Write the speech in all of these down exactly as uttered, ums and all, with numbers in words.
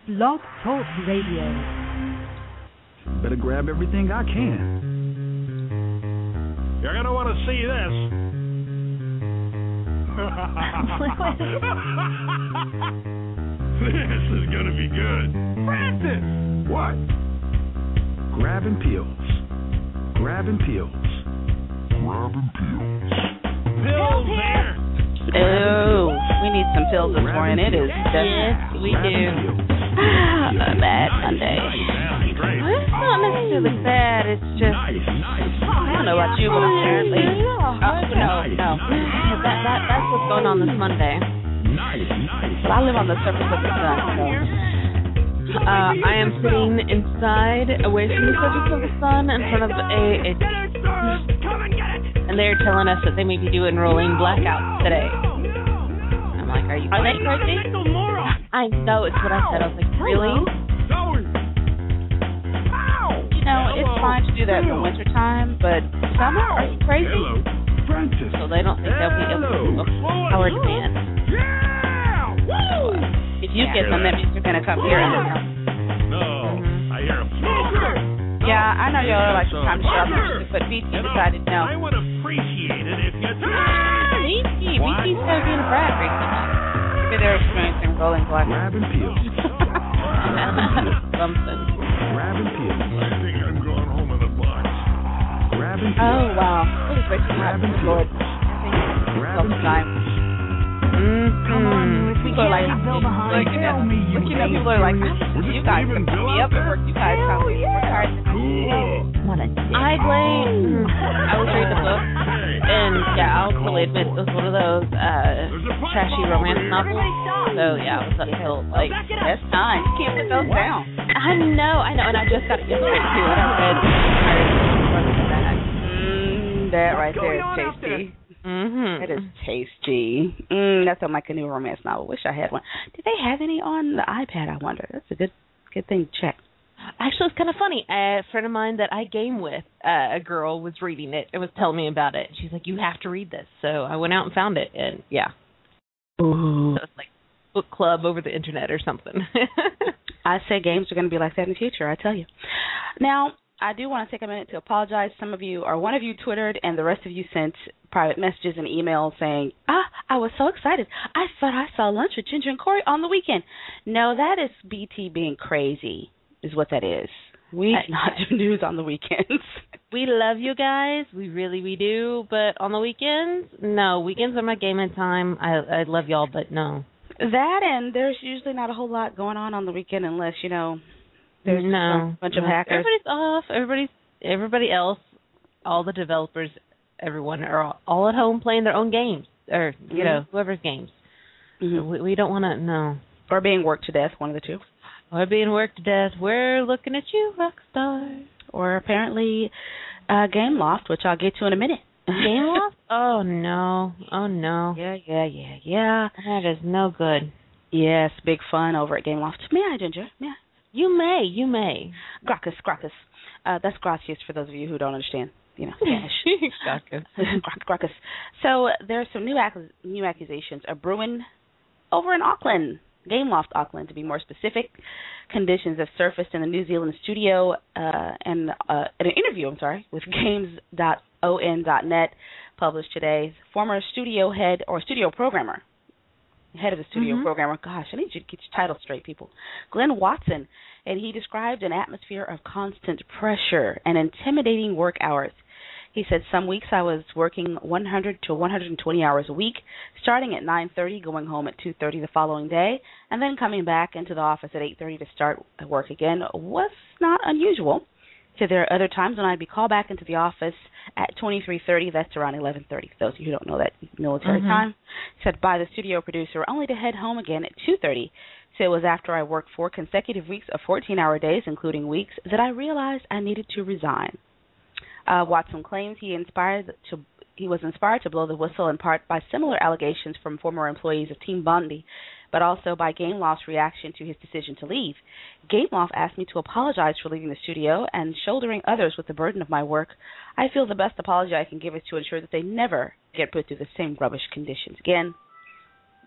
Blog Talk Radio. Better grab everything I can. You're going to want to see this. This is going to be good. Francis! What? Grabbing pills. Grabbing pills. Grabbing pills. Pills here. Oh, we need some pills this morning. It is Yes, we do. a bad Monday. Well, it's not necessarily bad. It's just, I don't know about you, but apparently. oh, no, no. That, that, that's what's going on this Monday. Well, I live on the surface of the sun, so. Uh, I am sitting inside, away from the surface of the sun, in front of a, a and they're telling us that they may be doing rolling blackouts today. I'm like, are you Are they crazy? I know, it's what I said. I was like, really? You know, it's fine to do that in the wintertime, but summer, are you crazy? Hello, Francis. So they don't think they'll be able to do a power demand. Yeah! Woo! If you get them, that means you're going to come here and No, I hear a smoker. yeah, I know y'all like to come to shop, but B T You know, decided no. I would appreciate it if you. B T, B T's kind of being a brat recently. Maybe they're experiencing rolling black. Grabbing pills. Something. Grabbing pills. I think I'm going home in a box. Grabbing Oh, pills. wow. It was great to have Grabbing the Lord. pills. Grabbing Sometime. pills. Come on, you. If you People are can't like, leave Bill behind, looking at, tell me you looking at ain't people are like, crazy. you guys can be up at work. You guys come to work hard. What a dick. I blame. I was reading a book, and yeah, I'll fully admit it was one of those uh, trashy romance novels. So yeah, I was up till like That's time. You can't put those down. I know, I know, and I just got it yesterday too, and I read Pirates of the Mm, that right there is tasty. Mm-hmm. That is tasty. Mm, that sounds like a new romance novel. Wish I had one. Did they have any on the iPad? I wonder. That's a good, good thing to check. Actually, it's kind of funny. A friend of mine that I game with, uh, a girl was reading it and was telling me about it. She's like, "You have to read this." So I went out and found it, and yeah, Ooh. so it's like book club over the internet or something. I say games are going to be like that in the future, I tell you. Now, I do want to take a minute to apologize. Some of you, or one of you twittered, and the rest of you sent private messages and emails saying, ah, I was so excited. I thought I saw lunch with Ginger and Corey on the weekend. No, that is B T being crazy, is what that is. We do not do news on the weekends. We love you guys. We really, we do. But on the weekends, no. Weekends are my gaming time. I, I love y'all, but no. That, and there's usually not a whole lot going on on the weekend unless, you know, there's no. a bunch of no. hackers. Everybody's off. Everybody's, everybody else, all the developers, everyone are all, all at home playing their own games, or, you Mm-hmm. know, whoever's games. Mm-hmm. So we, we don't want to, no. Or being worked to death, one of the two. We're being worked to death. We're looking at you, Rockstar. Or apparently uh, Game Loft, which I'll get to in a minute. Game Loft? Oh, no. Oh, no. Yeah, yeah, yeah, yeah. That is no good. Yes, big fun over at Game Loft. May I, Ginger? May I? You may. You may. Gracchus, Gracchus. Uh, that's gracias for those of you who don't understand, you know, Spanish. Gracchus. Gracchus. So there's some new ac- new accusations are brewing over in Auckland, Game Loft Auckland to be more specific. Conditions have surfaced in the New Zealand studio uh, and uh, in an interview, I'm sorry, with games dot o n dot net published today. Former studio head or studio programmer, head of the studio mm-hmm. programmer, gosh, I need you to get your title straight, people, Glenn Watson, and he described an atmosphere of constant pressure and intimidating work hours. He said, some weeks I was working one hundred to one hundred twenty hours a week, starting at nine thirty, going home at two thirty the following day, and then coming back into the office at eight thirty to start work again was not unusual. So there are other times when I'd be called back into the office at twenty-three thirty, that's around eleven thirty, for those of you who don't know that military mm-hmm. time, said by the studio producer, only to head home again at two thirty. So it was after I worked four consecutive weeks of fourteen-hour days, including weeks, that I realized I needed to resign. Uh, Watson claims he inspired to he was inspired to blow the whistle in part by similar allegations from former employees of Team Bondi, but also by Gameloft's reaction to his decision to leave. Gameloft asked me to apologize for leaving the studio and shouldering others with the burden of my work. I feel the best apology I can give is to ensure that they never get put through the same rubbish conditions again.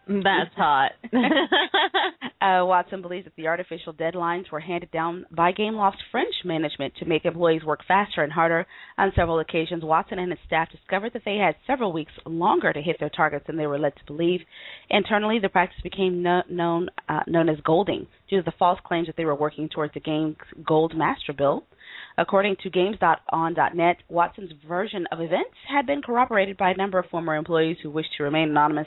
That's hot. uh, Watson believes that the artificial deadlines were handed down by Gameloft's French management to make employees work faster and harder. On several occasions, Watson and his staff discovered that they had several weeks longer to hit their targets than they were led to believe. Internally, the practice became no, known uh, known as golding due to the false claims that they were working towards the game's gold master bill. According to Games dot on dot net, Watson's version of events had been corroborated by a number of former employees who wished to remain anonymous.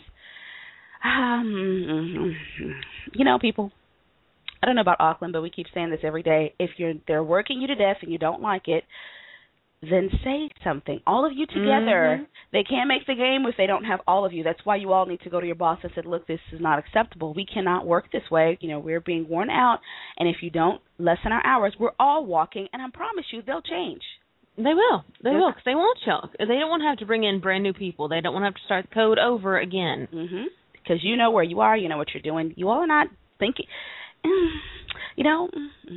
Um, you know, people, I don't know about Auckland, but we keep saying this every day. If you're they're working you to death and you don't like it, then say something. All of you together. Mm-hmm. They can't make the game if they don't have all of you. That's why you all need to go to your boss and say, look, this is not acceptable. We cannot work this way. You know, we're being worn out, and if you don't lessen our hours, we're all walking, and I promise you they'll change. They will. They yeah. will, because they won't choke. They don't want to have to bring in brand new people. They don't want to have to start the code over again. Mm-hmm. Because you know where you are, you know what you're doing. You all are not thinking, you know,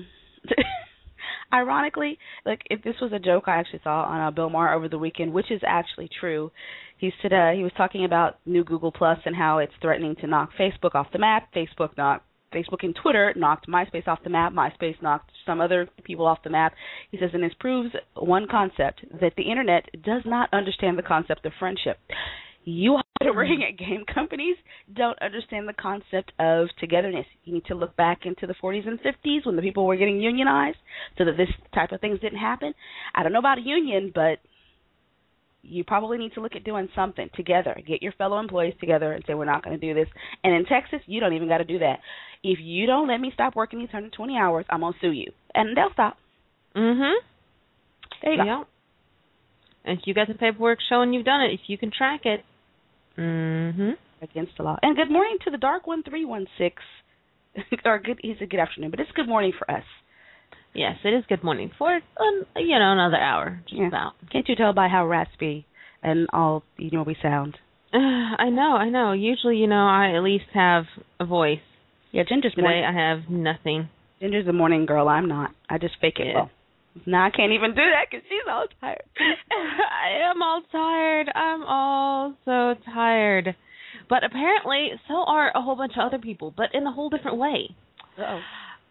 ironically, like if this was a joke I actually saw on uh, Bill Maher over the weekend, which is actually true. He said uh, he was talking about new Google Plus and how it's threatening to knock Facebook off the map. Facebook knocked Facebook and Twitter knocked MySpace off the map. MySpace knocked some other people off the map. He says, and this proves one concept, that the Internet does not understand the concept of friendship. You operating at game companies don't understand the concept of togetherness. You need to look back into the forties and fifties when the people were getting unionized so that this type of things didn't happen. I don't know about a union, but you probably need to look at doing something together. Get your fellow employees together and say, we're not going to do this. And in Texas, you don't even got to do that. If you don't let me stop working these one hundred twenty hours, I'm going to sue you. And they'll stop. Mm-hmm. There you yeah. go. And if you got the paperwork showing you've done it, if you can track it, mm-hmm. against the law. And good morning to the Dark one three one six. or good, he said good afternoon, but it's good morning for us. Yes, it is good morning for, um, you know, another hour. Just yeah. about. Can't you tell by how raspy and all, you know, we sound? Uh, I know, I know. Usually, you know, I at least have a voice. Yeah, Ginger's Today morning. I have nothing. Ginger's a morning girl. I'm not. I just fake it. Yeah. Well, now I can't even do that because she's all tired. I am all tired. I'm all so tired. But apparently, so are a whole bunch of other people, but in a whole different way. Uh-oh.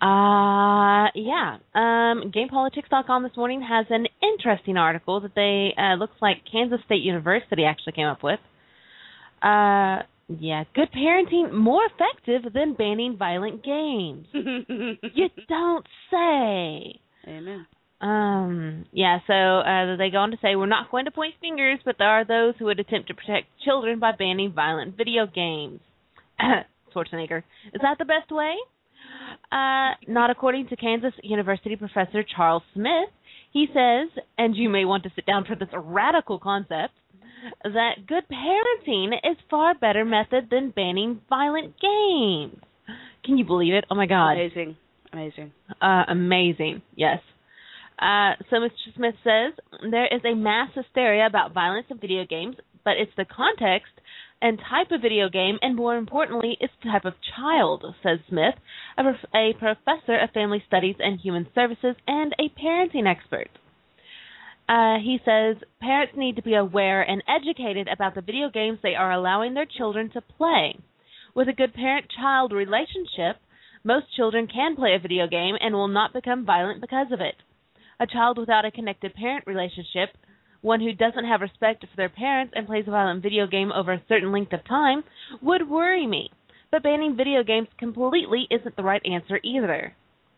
Uh, yeah. Um, Game Politics dot com this morning has an interesting article that they, uh, looks like Kansas State University actually came up with. Uh, yeah, good parenting more effective than banning violent games. You don't say. Amen. Um, yeah, so uh, they go on to say, we're not going to point fingers, but there are those who would attempt to protect children by banning violent video games. Schwarzenegger. Is that the best way? Uh, not according to Kansas University professor Charles Smith. He says, and you may want to sit down for this radical concept, that good parenting is far better method than banning violent games. Can you believe it? Oh, my God. Amazing. Amazing. Uh, amazing, yes. Uh, so Mister Smith says, there is a mass hysteria about violence in video games, but it's the context and type of video game, and more importantly, it's the type of child, says Smith, a, prof- a professor of family studies and human services and a parenting expert. Uh, he says parents need to be aware and educated about the video games they are allowing their children to play. With a good parent-child relationship, most children can play a video game and will not become violent because of it. A child without a connected parent relationship, one who doesn't have respect for their parents and plays a violent video game over a certain length of time, would worry me. But banning video games completely isn't the right answer either.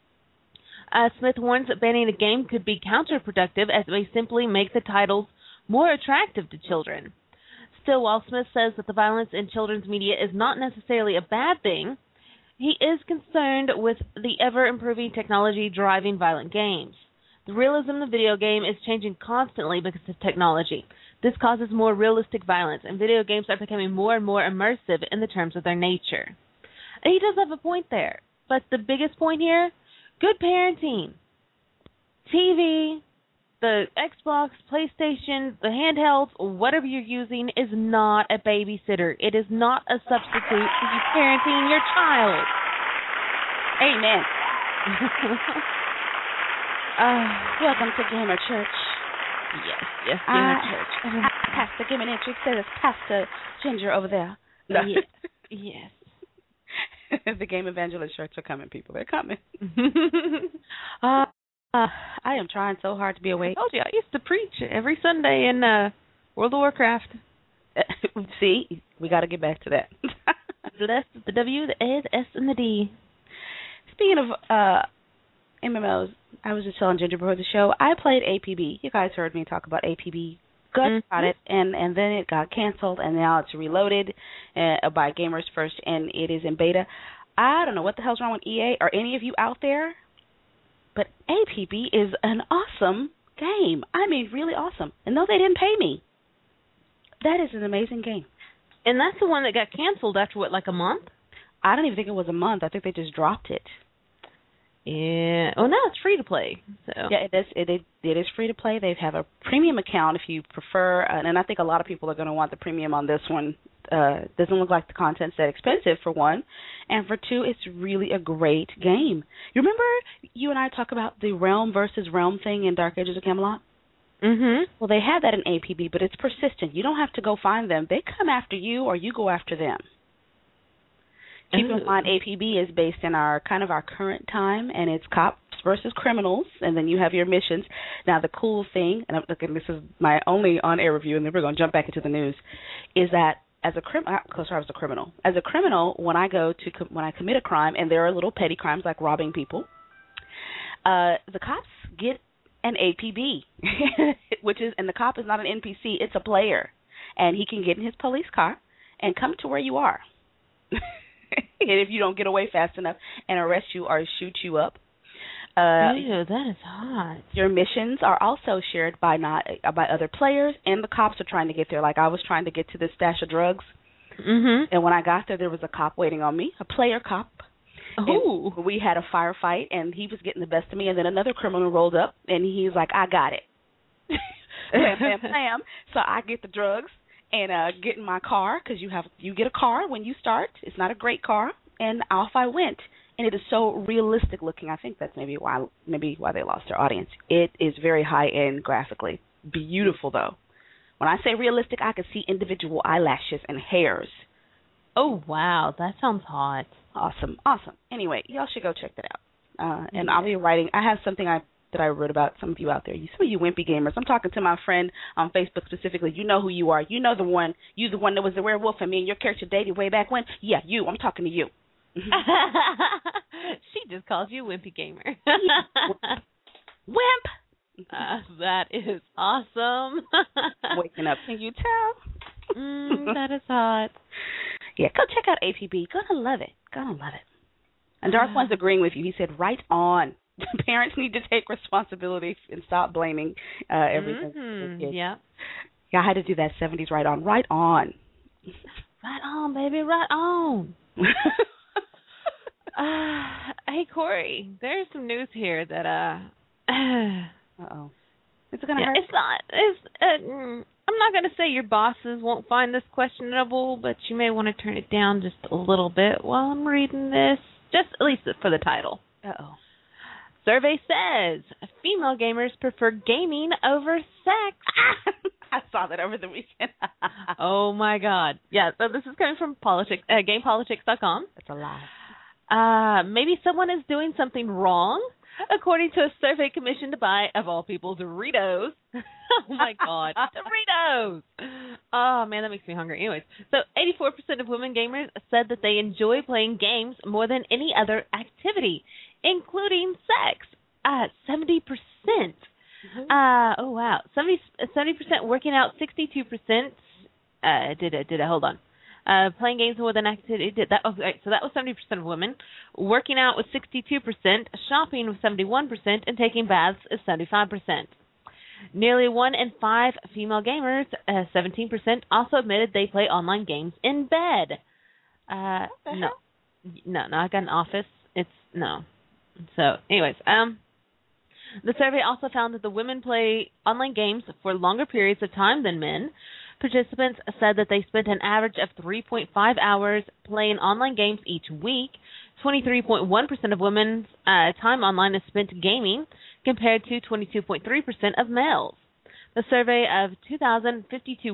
Uh, Smith warns that banning a game could be counterproductive as it may simply make the titles more attractive to children. Still, while Smith says that the violence in children's media is not necessarily a bad thing, he is concerned with the ever-improving technology driving violent games. The realism of the video game is changing constantly because of technology. This causes more realistic violence, and video games are becoming more and more immersive in the terms of their nature. And he does have a point there, but the biggest point here, good parenting. T V, the Xbox, PlayStation, the handhelds, whatever you're using is not a babysitter. It is not a substitute for you parenting your child. Amen. Uh, Welcome to Gamer Church. Yes, yes, Gamer I, Church. I, Pastor Gamer Church says Pastor Ginger over there. No. Yeah. Yes. The game evangelist shirts are coming, people. They're coming. uh, Uh, I am trying so hard to be I awake. told you, I used to preach every Sunday in uh, World of Warcraft. See, we got to get back to that. The S, the W, the A, the S, and the D. Speaking of uh, M M Os, I was just telling Ginger before the show, I played A P B. You guys heard me talk about A P B. Good Mm-hmm. about it, and, and then it got canceled, and now it's reloaded uh, by Gamers First, and it is in beta. I don't know what the hell's wrong with E A or any of you out there, but A P B is an awesome game. I mean, really awesome. And no, they didn't pay me. That is an amazing game. And that's the one that got canceled after, what, like a month? I don't even think it was a month. I think they just dropped it. Yeah. Oh, now it's free to play. So. Yeah, it is. It is, it is free to play. They have a premium account if you prefer, uh, and I think a lot of people are going to want the premium on this one. Uh, doesn't look like the content's that expensive, for one, and for two, it's really a great game. You remember you and I talk about the realm versus realm thing in Dark Ages of Camelot? Mm-hmm. Well, they have that in A P B, but it's persistent. You don't have to go find them. They come after you, or you go after them. Keep in mind, A P B is based in our kind of our current time, and it's cops versus criminals, and then you have your missions. Now, the cool thing, and I'm looking, this is my only on-air review, and then we're going to jump back into the news, is that as a criminal, close I was a criminal. As a criminal, when I go to com- when I commit a crime, and there are little petty crimes like robbing people, uh, the cops get an A P B, which is, and the cop is not an N P C, it's a player, and he can get in his police car and come to where you are. And if you don't get away fast enough, and arrest you or shoot you up. Uh, Ew, that is hot. Your missions are also shared by not uh, by other players, and the cops are trying to get there. Like I was trying to get to this stash of drugs, Mm-hmm. and when I got there, there was a cop waiting on me, a player cop. Oh. And we had a firefight, and he was getting the best of me, and then another criminal rolled up, and he's like, I got it. Bam, bam, bam. So I get the drugs and uh, get in my car, because you have you get a car when you start. It's not a great car, and off I went. And it is so realistic looking. I think that's maybe why maybe why they lost their audience. It is very high end graphically. Beautiful though. When I say realistic, I can see individual eyelashes and hairs. Oh, wow. That sounds hot. Awesome, awesome. Anyway, y'all should go check that out. Uh, and I'll be writing. I have something I that I wrote about some of you out there. You, some of you wimpy gamers. I'm talking to my friend on Facebook specifically. You know who you are. You know the one. You the one that was the werewolf and me and your character dated way back when. Yeah, you. I'm talking to you. She just calls you Wimpy Gamer. Wimp. Uh, that is awesome. Waking up. Can you tell? mm, that is hot. Yeah, go check out A P B. Gonna love it. Gonna love it. And Dark One's agreeing with you. He said, right on. Parents need to take responsibility and stop blaming uh, everything. Mm-hmm. Yeah. Yeah, I had to do that seventies right on. Right on. Right on, baby. Right on. uh, hey, Corey, there's some news here that, uh... Uh-oh. Is it going to yeah, hurt? It's not... It's, uh, mm, I'm not going to say your bosses won't find this questionable, but you may want to turn it down just a little bit while I'm reading this. Just at least for the title. Uh-oh. Survey says female gamers prefer gaming over sex. I saw that over the weekend. Oh, my God. Yeah, so this is coming from politics, uh, game politics dot com. That's a lie. Uh, maybe someone is doing something wrong, according to a survey commissioned by, of all people, Doritos. Oh, my God. Doritos! Oh, man, that makes me hungry. Anyways, so eighty-four percent of women gamers said that they enjoy playing games more than any other activity, including sex. Uh, seventy percent. Mm-hmm. Uh, oh, wow. seventy, seventy percent working out, sixty-two percent. Uh, did it, did it, hold on. Uh, playing games more than activity. Did that. Oh, right, so that was seventy percent of women. Working out was sixty-two percent. Shopping was seventy-one percent. And taking baths is seventy-five percent. Nearly one in five female gamers, uh, seventeen percent, also admitted they play online games in bed. Uh, no. No, no, I got an office. It's, no. So, anyways, um, the survey also found that the women play online games for longer periods of time than men. Participants said that they spent an average of three point five hours playing online games each week. twenty-three point one percent of women's uh, time online is spent gaming, compared to twenty-two point three percent of males. The survey of two thousand fifty-two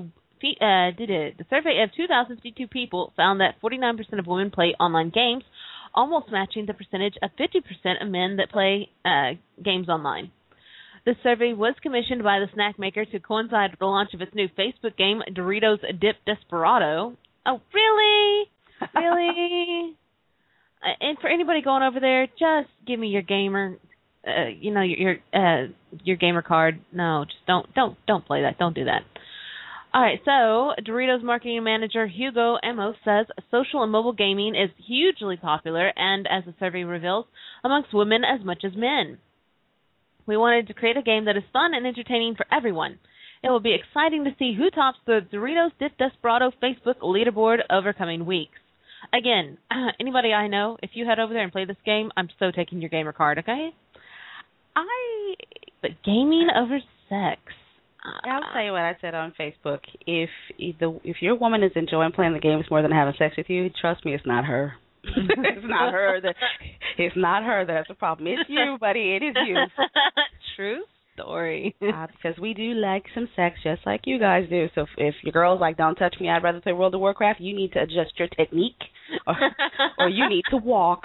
fe- uh, did it. The survey of two thousand fifty-two people found that forty-nine percent of women play online games, almost matching the percentage of fifty percent of men that play uh, games online. The survey was commissioned by the snack maker to coincide with the launch of its new Facebook game, Doritos Dip Desperado. Oh, really? Really? uh, and for anybody going over there, just give me your gamer, uh, you know, your your, uh, your gamer card. No, just don't don't don't play that. Don't do that. All right, so Doritos marketing manager Hugo Amos says social and mobile gaming is hugely popular, and as the survey reveals, amongst women as much as men. We wanted to create a game that is fun and entertaining for everyone. It will be exciting to see who tops the Doritos Dip Desperado Facebook leaderboard over coming weeks. Again, anybody I know, if you head over there and play this game, I'm so taking your gamer card, okay? I. But gaming over sex. I'll tell you what I said on Facebook. If if, the, if your woman is enjoying playing the games more than having sex with you, trust me, it's not her. It's not her. That it's not her that's the problem. It's you, buddy. It is you. True story. uh, because we do like some sex, just like you guys do. So if, if your girl's like, "Don't touch me, I'd rather play World of Warcraft," you need to adjust your technique, or, or you need to walk.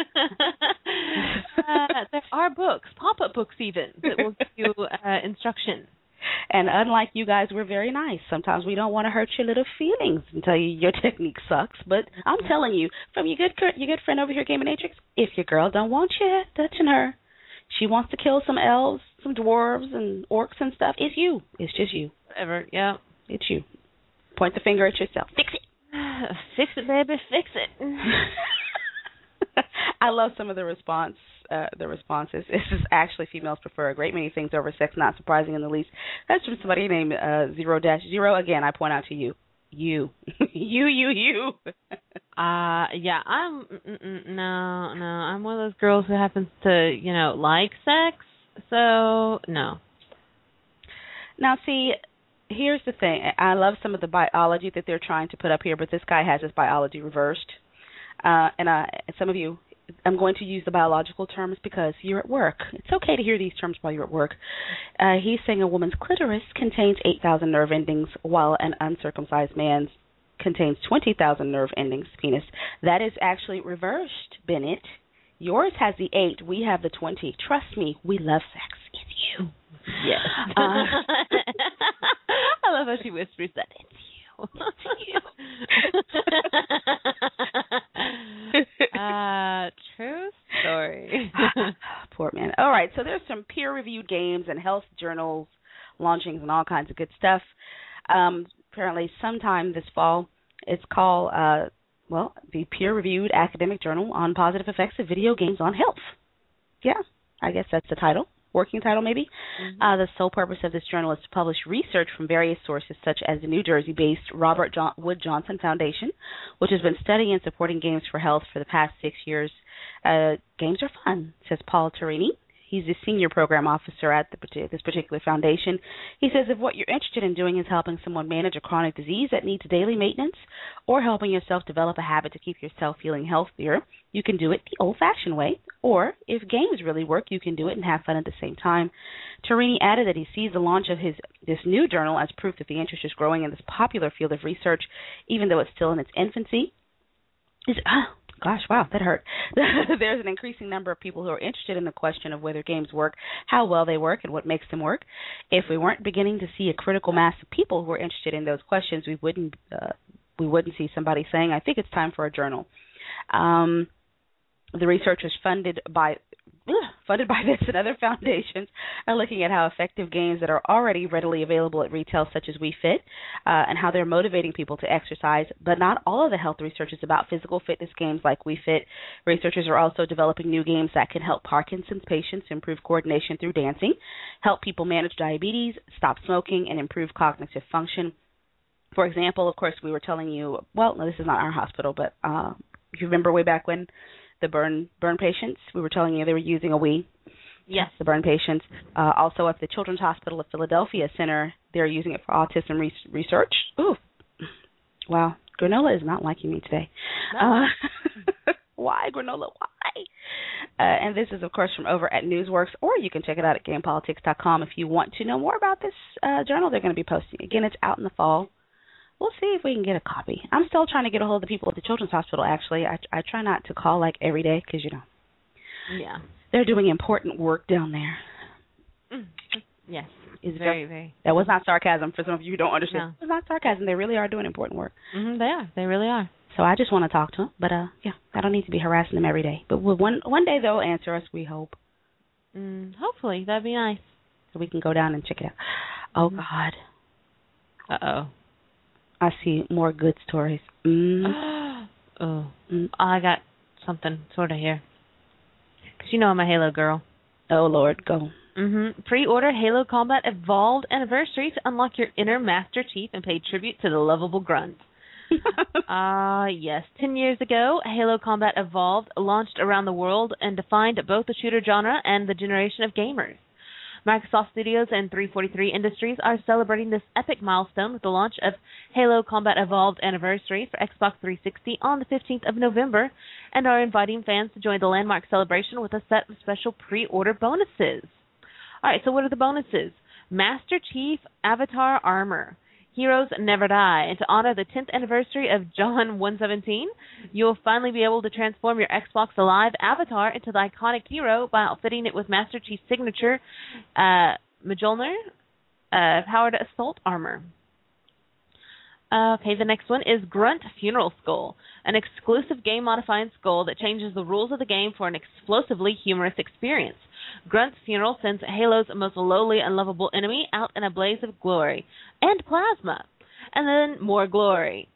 uh, there are books, pop-up books even, that will give you uh, instruction. And unlike you guys, we're very nice. Sometimes we don't want to hurt your little feelings and tell you your technique sucks. But I'm telling you, from your good your good friend over here, Game Matrix, if your girl don't want you touching her, she wants to kill some elves, some dwarves, and orcs and stuff, it's you. It's just you. Whatever, yeah. It's you. Point the finger at yourself. Fix it. Fix it, baby, fix it. I love some of the response. Uh, the responses. This is actually females prefer a great many things over sex, not surprising in the least. That's from somebody named uh, zero dash zero. Again, I point out to you, you, you, you, you. uh, yeah, I'm no, no. I'm one of those girls who happens to, you know, like sex. So no. Now, see, here's the thing. I love some of the biology that they're trying to put up here, but this guy has his biology reversed. Uh, and uh, some of you. I'm going to use the biological terms because you're at work. It's okay to hear these terms while you're at work. Uh, he's saying a woman's clitoris contains eight thousand nerve endings, while an uncircumcised man's contains twenty thousand nerve endings, penis. That is actually reversed, Bennett. Yours has the eight. We have the twenty. Trust me, we love sex. It's you. Yes. Uh, I love how she whispers that. It's you. uh, true story. Poor man. All right, so there's some peer-reviewed games and health journals, launchings, and all kinds of good stuff. Um, apparently, sometime this fall, it's called, uh, well, the peer-reviewed academic journal on positive effects of video games on health. Yeah, I guess that's the title. Working title, maybe. Mm-hmm. Uh, the sole purpose of this journal is to publish research from various sources, such as the New Jersey-based Robert John- Wood Johnson Foundation, which has been studying and supporting games for health for the past six years. Uh, games are fun, says Paul Torini. He's the senior program officer at the, this particular foundation. He says if what you're interested in doing is helping someone manage a chronic disease that needs daily maintenance or helping yourself develop a habit to keep yourself feeling healthier, you can do it the old-fashioned way. Or if games really work, you can do it and have fun at the same time. Torini added that he sees the launch of his this new journal as proof that the interest is growing in this popular field of research, even though it's still in its infancy. Is, oh, gosh, wow, that hurt. There's an increasing number of people who are interested in the question of whether games work, how well they work, and what makes them work. If we weren't beginning to see a critical mass of people who are interested in those questions, we wouldn't uh, we wouldn't see somebody saying, I think it's time for a journal. Um, the research is funded by funded by this and other foundations are looking at how effective games that are already readily available at retail, such as Wii Fit, uh, and how they're motivating people to exercise. But not all of the health research is about physical fitness games like Wii Fit. Researchers are also developing new games that can help Parkinson's patients improve coordination through dancing, help people manage diabetes, stop smoking, and improve cognitive function. For example, of course, we were telling you, well, no, this is not our hospital, but uh, if you remember way back when, the burn burn patients, we were telling you they were using a Wii. Yes. The burn patients. Uh, also at the Children's Hospital of Philadelphia Center, they're using it for autism re- research. Ooh. Wow. Granola is not liking me today. No. Uh, why, Granola? Why? Uh, and this is, of course, from over at Newsworks, or you can check it out at game politics dot com if you want to know more about this uh, journal they're going to be posting. Again, it's out in the fall. we'll see if we can get a copy. I'm still trying to get a hold of the people at the Children's Hospital, actually. I, I try not to call, like, every day because, you know, Yeah. they're doing important work down there. Mm. Yes. Is very, that, very. That was not sarcasm for some of you who don't understand. No. It was not sarcasm. They really are doing important work. Mm-hmm, they are. They really are. So I just want to talk to them. But, uh, yeah, I don't need to be harassing them every day. But one one day they'll answer us, we hope. Mm, hopefully. That'd be nice. So we can go down and check it out. Oh, Mm-hmm. God. Uh-oh. I see more good stories. Mm. oh. Mm. I got something sort of here. Because you know I'm a Halo girl. Oh, Lord, go. Mm-hmm. Pre-order Halo Combat Evolved Anniversary to unlock your inner Master Chief and pay tribute to the lovable grunt. Ah, uh, yes. Ten years ago, Halo Combat Evolved launched around the world and defined both the shooter genre and the generation of gamers. Microsoft Studios and three forty-three Industries are celebrating this epic milestone with the launch of Halo Combat Evolved Anniversary for Xbox three sixty on the fifteenth of November and are inviting fans to join the landmark celebration with a set of special pre-order bonuses. All right, so what are the bonuses? Master Chief Avatar Armor. Heroes Never Die. And to honor the tenth anniversary of John one seventeen, you'll finally be able to transform your Xbox Live avatar into the iconic hero by outfitting it with Master Chief's signature uh, Mjolnir uh, powered assault armor. Okay, the next one is Grunt Funeral Skull, an exclusive game-modifying skull that changes the rules of the game for an explosively humorous experience. Grunt's funeral sends Halo's most lowly and lovable enemy out in a blaze of glory and plasma, and then more glory.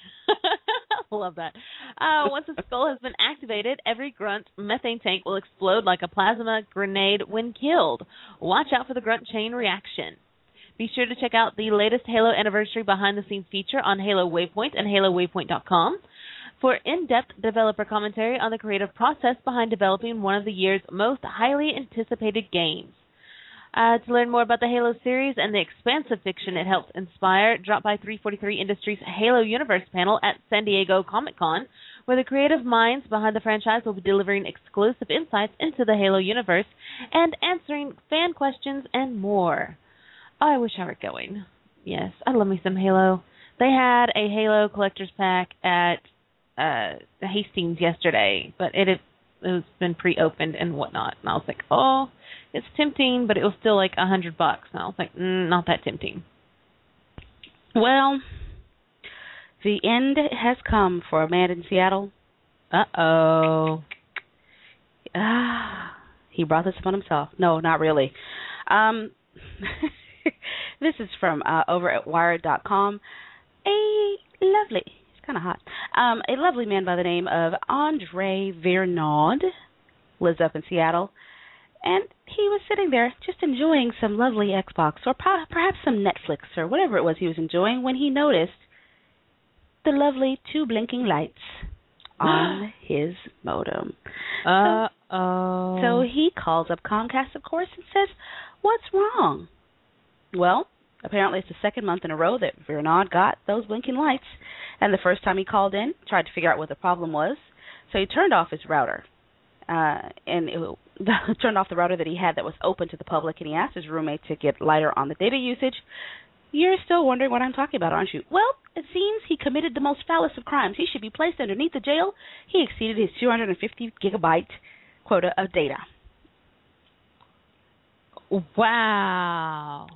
Love that. Uh, once the skull has been activated, every Grunt methane tank will explode like a plasma grenade when killed. Watch out for the Grunt chain reaction. Be sure to check out the latest Halo Anniversary behind-the-scenes feature on Halo Waypoint and Halo Waypoint dot com for in-depth developer commentary on the creative process behind developing one of the year's most highly anticipated games. Uh, to learn more about the Halo series and the expansive fiction it helps inspire, drop by three forty-three Industries' Halo Universe panel at San Diego Comic-Con, where the creative minds behind the franchise will be delivering exclusive insights into the Halo universe and answering fan questions and more. I wish I were going. Yes, I love me some Halo. They had a Halo collector's pack at uh, Hastings yesterday, but it had, it was been pre-opened and whatnot. And I was like, oh, it's tempting, but it was still like a hundred bucks. And I was like, mm, not that tempting. Well, the end has come for a man in Seattle. Uh-oh. Ah, he brought this upon himself. No, not really. Um... This is from uh, over at Wired dot com. A lovely, it's kind of hot, um, a lovely man by the name of Andre Vernaud lives up in Seattle, and he was sitting there just enjoying some lovely Xbox or po- perhaps some Netflix or whatever it was he was enjoying when he noticed the lovely two blinking lights on his modem. Uh-oh. So, so he calls up Comcast, of course, and says, "What's wrong?" Well, apparently it's the second month in a row that Vernaud got those blinking lights. And the first time he called in, tried to figure out what the problem was. So he turned off his router. Uh, and it turned off the router that he had that was open to the public. And he asked his roommate to get lighter on the data usage. You're still wondering what I'm talking about, aren't you? Well, it seems he committed the most foulest of crimes. He should be placed underneath the jail. He exceeded his two hundred fifty gigabyte quota of data. Wow.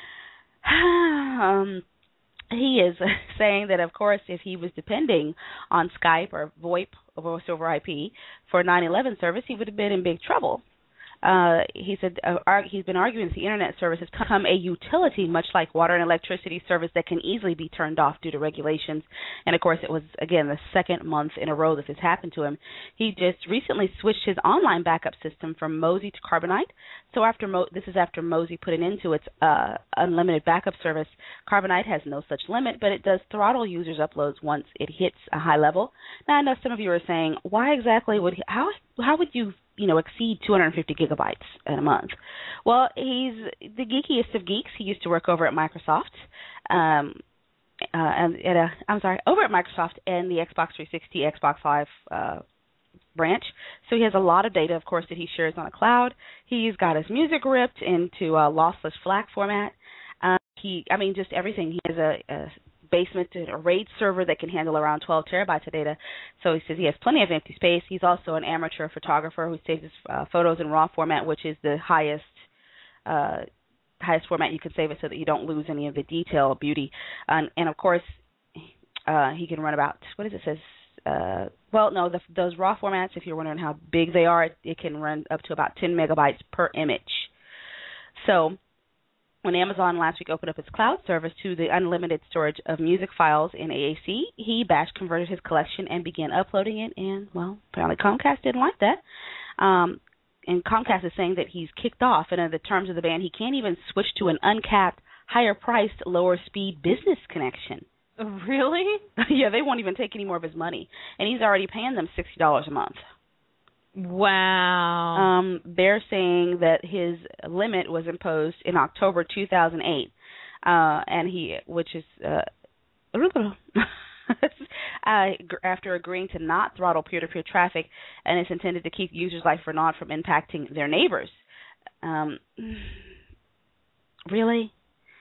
Um, he is saying that, of course, if he was depending on Skype or VoIP, or Voice over I P, for nine eleven service, he would have been in big trouble. Uh, he said uh, arg- he's been arguing that the Internet service has become a utility, much like water and electricity service, that can easily be turned off due to regulations. And, of course, it was, again, the second month in a row that this happened to him. He just recently switched his online backup system from Mozy to Carbonite. So after Mo- this is after Mozy put it into its uh, unlimited backup service. Carbonite has no such limit, but it does throttle users' uploads once it hits a high level. Now, I know some of you are saying, why exactly would he, how how would you you know, exceed two hundred fifty gigabytes in a month? Well, he's the geekiest of geeks. He used to work over at Microsoft, um, uh, and at a, I'm sorry, over at Microsoft and the Xbox three sixty, Xbox Live uh, branch. So he has a lot of data, of course, that he shares on a cloud. He's got his music ripped into a lossless FLAC format. Uh, he, I mean, just everything. He has a, a basement to a RAID server that can handle around twelve terabytes of data. So he says he has plenty of empty space. He's also an amateur photographer who saves his uh, photos in RAW format, which is the highest uh, highest format you can save it so that you don't lose any of the detail beauty. Um, and of course, uh, he can run about, what does it say? Uh, well, no, the, those RAW formats, if you're wondering how big they are, it, it can run up to about ten megabytes per image. So when Amazon last week opened up its cloud service to the unlimited storage of music files in A A C, he batch converted his collection and began uploading it, and, well, apparently Comcast didn't like that. Um, and Comcast is saying that he's kicked off, and under the terms of the ban, he can't even switch to an uncapped, higher-priced, lower-speed business connection. Really? Yeah, they won't even take any more of his money. And he's already paying them sixty dollars a month. Wow. Um, they're saying that his limit was imposed in October two thousand eight, uh, and he, which is uh, uh, after agreeing to not throttle peer-to-peer traffic, and it's intended to keep users like Fernand from impacting their neighbors. Um, really?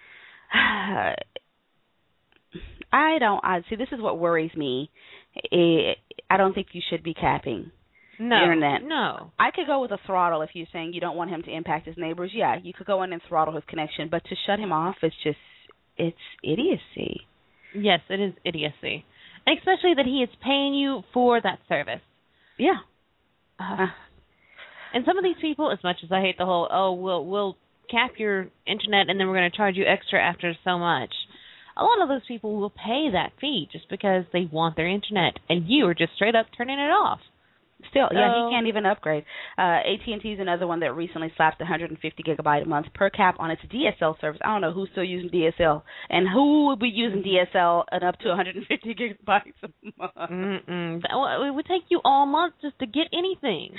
I don't. I see. This is what worries me. It, I don't think you should be capping no, the internet. No. I could go with a throttle if you're saying you don't want him to impact his neighbors. Yeah, you could go in and throttle his connection, but to shut him off, it's just, it's idiocy. Yes, it is idiocy, and especially that he is paying you for that service. Yeah. Uh, and some of these people, as much as I hate the whole, oh, we'll we'll cap your internet and then we're going to charge you extra after so much. A lot of those people will pay that fee just because they want their internet, and you are just straight up turning it off. Still, so, yeah, he can't even upgrade. Uh, A T and T is another one that recently slapped one hundred fifty gigabyte a month per cap on its D S L service. I don't know who's still using D S L, and who would be using D S L at up to one hundred fifty gigabytes a month. Mm-mm. That, well, it would take you all month just to get anything.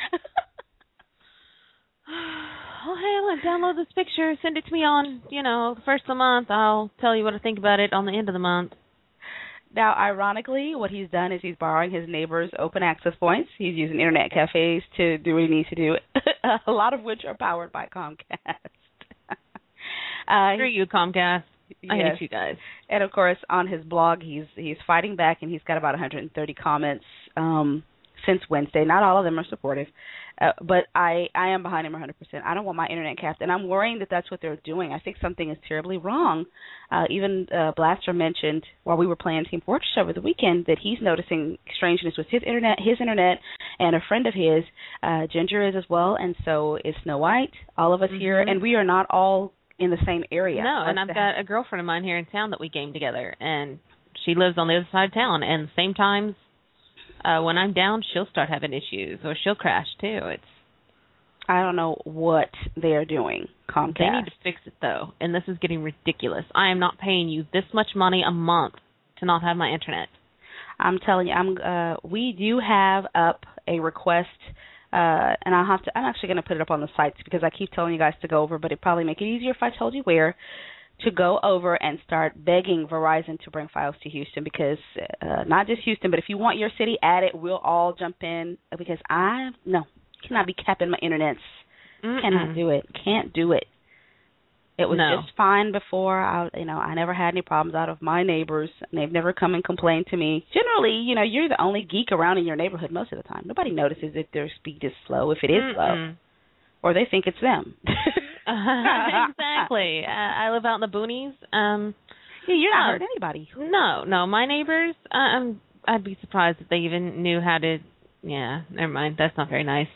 Oh, hey, I'm going to download this picture, send it to me on, you know, the first of the month. I'll tell you what I think about it on the end of the month. Now, ironically, what he's done is he's borrowing his neighbors' open access points. He's using internet cafes to do what he needs to do, a lot of which are powered by Comcast. uh, Screw you, Comcast. I yes. hate you guys. And, of course, on his blog, he's he's fighting back, and he's got about one hundred thirty comments um, since Wednesday. Not all of them are supportive. Uh, but I, I am behind him one hundred percent. I don't want my internet capped, and I'm worrying that that's what they're doing. I think something is terribly wrong. Uh, even uh, Blaster mentioned while we were playing Team Fortress over the weekend that he's noticing strangeness with his internet, his internet, and a friend of his, uh, Ginger, is as well, and so is Snow White, all of us mm-hmm. here, and we are not all in the same area. No, and I've got a girlfriend of mine here in town that we game together, and she lives on the other side of town, and the same times Uh, when I'm down, she'll start having issues, or she'll crash too. It's I don't know what they're doing, Comcast. They need to fix it though, and this is getting ridiculous. I am not paying you this much money a month to not have my internet. I'm telling you, I'm. Uh, we do have up a request, uh, and I'll have to. I'm actually going to put it up on the sites because I keep telling you guys to go over, but it'd probably make it easier if I told you where. To go over and start begging Verizon to bring files to Houston because uh, not just Houston, but if you want your city, add it. We'll all jump in because I no cannot be capping my internets. Mm-mm. Cannot do it. Can't do it. It was no. just fine before. I you know I never had any problems out of my neighbors. And they've never come and complained to me. Generally, you know, you're the only geek around in your neighborhood most of the time. Nobody notices if their speed is slow, if it is Mm-mm. slow, or they think it's them. uh, exactly. Uh, I live out in the boonies. Um, yeah, you're not uh, hurting anybody. No, no. My neighbors, um, I'd be surprised if they even knew how to. Yeah, never mind. That's not very nice.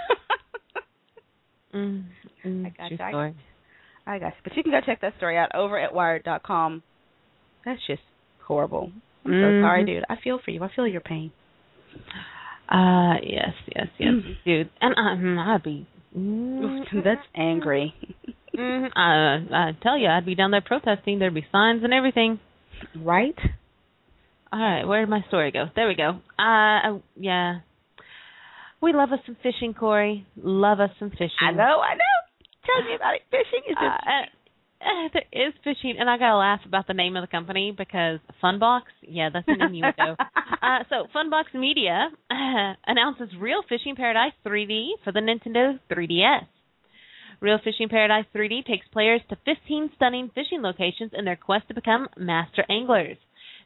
mm, mm, I got true you. story. I got you. But you can go check that story out over at wired dot com. That's just horrible. I'm mm-hmm. so sorry, dude. I feel for you. I feel your pain. Uh, yes, yes, yes, dude. And um, I'd be. Mm, That's angry. mm, uh, I tell you, I'd be down there protesting. There'd be signs and everything. Right? All right, where did my story go? There we go. Uh, yeah. We love us some fishing, Corey. Love us some fishing. I know, I know. Tell me about it. Fishing is just... Uh, uh, there is fishing, and I got to laugh about the name of the company because Funbox, yeah, that's the name you would know. Uh, so Funbox Media uh, announces Real Fishing Paradise three D for the Nintendo three D S. Real Fishing Paradise three D takes players to fifteen stunning fishing locations in their quest to become master anglers.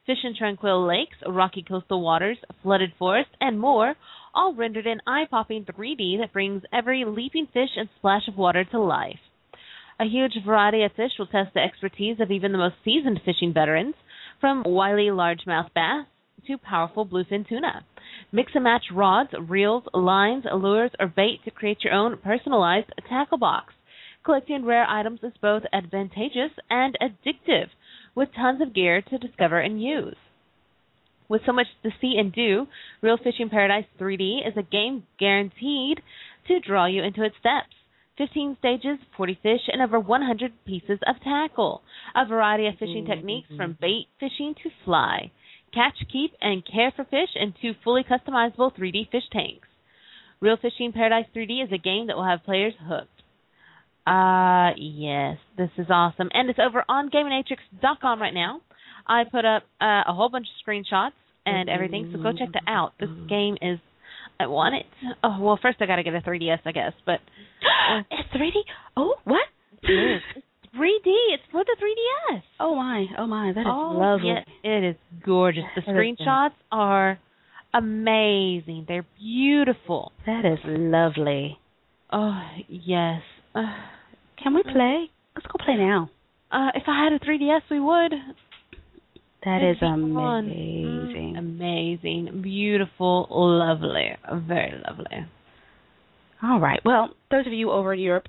fish in tranquil lakes, rocky coastal waters, flooded forests, and more, all rendered in eye-popping three D that brings every leaping fish and splash of water to life. A huge variety of fish will test the expertise of even the most seasoned fishing veterans, from wily largemouth bass to powerful bluefin tuna. Mix and match rods, reels, lines, lures, or bait to create your own personalized tackle box. Collecting rare items is both advantageous and addictive, with tons of gear to discover and use. With so much to see and do, Real Fishing Paradise three D is a game guaranteed to draw you into its depths. fifteen stages, forty fish, and over one hundred pieces of tackle. A variety of fishing mm-hmm. techniques from bait fishing to fly. Catch, keep, and care for fish in two fully customizable three D fish tanks. Real Fishing Paradise three D is a game that will have players hooked. Uh, yes, this is awesome. And it's over on Gaminatrix dot com right now. I put up uh, a whole bunch of screenshots and everything, so go check that out. This game is, I want it. Oh, well, first I got to get a three D S, I guess, but. Uh, it's three D? Oh, what? It's three D. It's for the three D S. Oh, my. Oh, my. That is oh, lovely. Yes, it is gorgeous. The that screenshots are amazing. They're beautiful. That is lovely. Oh, yes. Uh, Can we play? Let's go play now. Uh, if I had a three D S, we would. That It'd is amazing. Mm, amazing. Beautiful. Lovely. Very lovely. All right. Well, those of you over in Europe,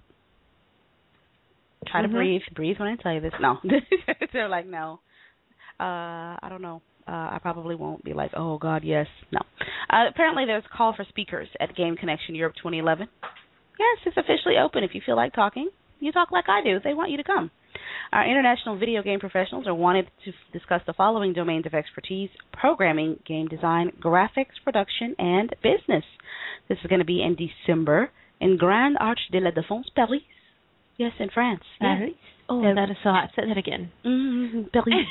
try mm-hmm. to breathe. Breathe when I tell you this. No. They're like, no. Uh, I don't know. Uh, I probably won't be like, oh, God, yes. No. Uh, apparently, there's a call for speakers at Game Connection Europe twenty eleven. Yes, it's officially open. If you feel like talking, you talk like I do. They want you to come. Our international video game professionals are wanted to discuss the following domains of expertise: programming, game design, graphics, production, and business. This is going to be in December in Grand Arche de la Défense, Paris. Yes, in France. Paris? Yes. Oh, Paris. that is so hot. Say that again. Mm-hmm. Paris.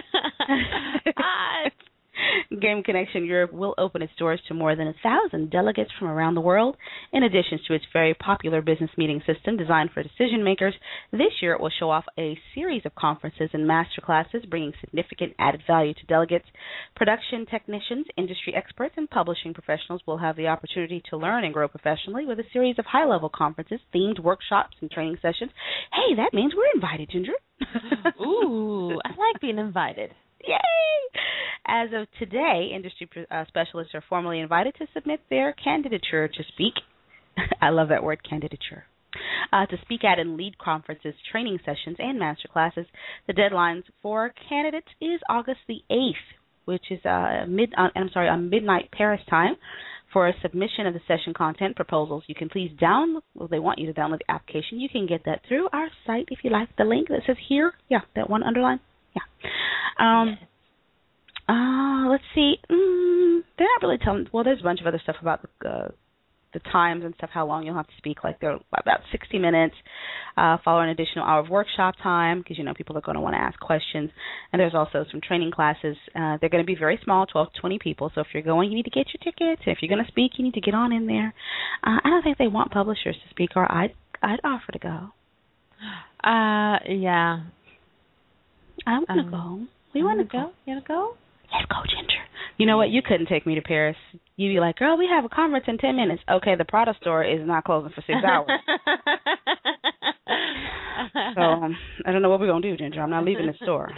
Game Connection Europe will open its doors to more than a thousand delegates from around the world. In addition to its very popular business meeting system designed for decision makers, this year it will show off a series of conferences and master classes bringing significant added value to delegates. Production technicians, industry experts, and publishing professionals will have the opportunity to learn and grow professionally with a series of high-level conferences, themed workshops, and training sessions. Hey, that means we're invited, Ginger. Ooh, I like being invited. Yay! As of today, industry uh, specialists are formally invited to submit their candidature to speak. I love that word, candidature. Uh, to speak at and lead conferences, training sessions, and master classes. The deadlines for candidates is August the eighth, which is uh, mid. Uh, I'm sorry, on midnight Paris time. For a submission of the session content proposals, you can please download. Well, they want you to download the application. You can get that through our site if you like. The link that says here, yeah, that one underline. Yeah. Um, yes. uh, let's see. Mm, they're not really telling. Well, there's a bunch of other stuff about the, uh, the times and stuff, how long you'll have to speak. Like they're about sixty minutes, uh, follow an additional hour of workshop time because, you know, people are going to want to ask questions. And there's also some training classes. Uh, they're going to be very small, twelve to twenty people. So if you're going, you need to get your tickets. If you're going to speak, you need to get on in there. Uh, I don't think they want publishers to speak, or I'd, I'd offer to go. Uh, yeah. I want to um, go. We want to go. go. You want to go? Let's go, Ginger. You know what? You couldn't take me to Paris. You'd be like, girl, we have a conference in ten minutes. Okay, the Prada store is not closing for six hours. So um, I don't know what we're going to do, Ginger. I'm not leaving the store.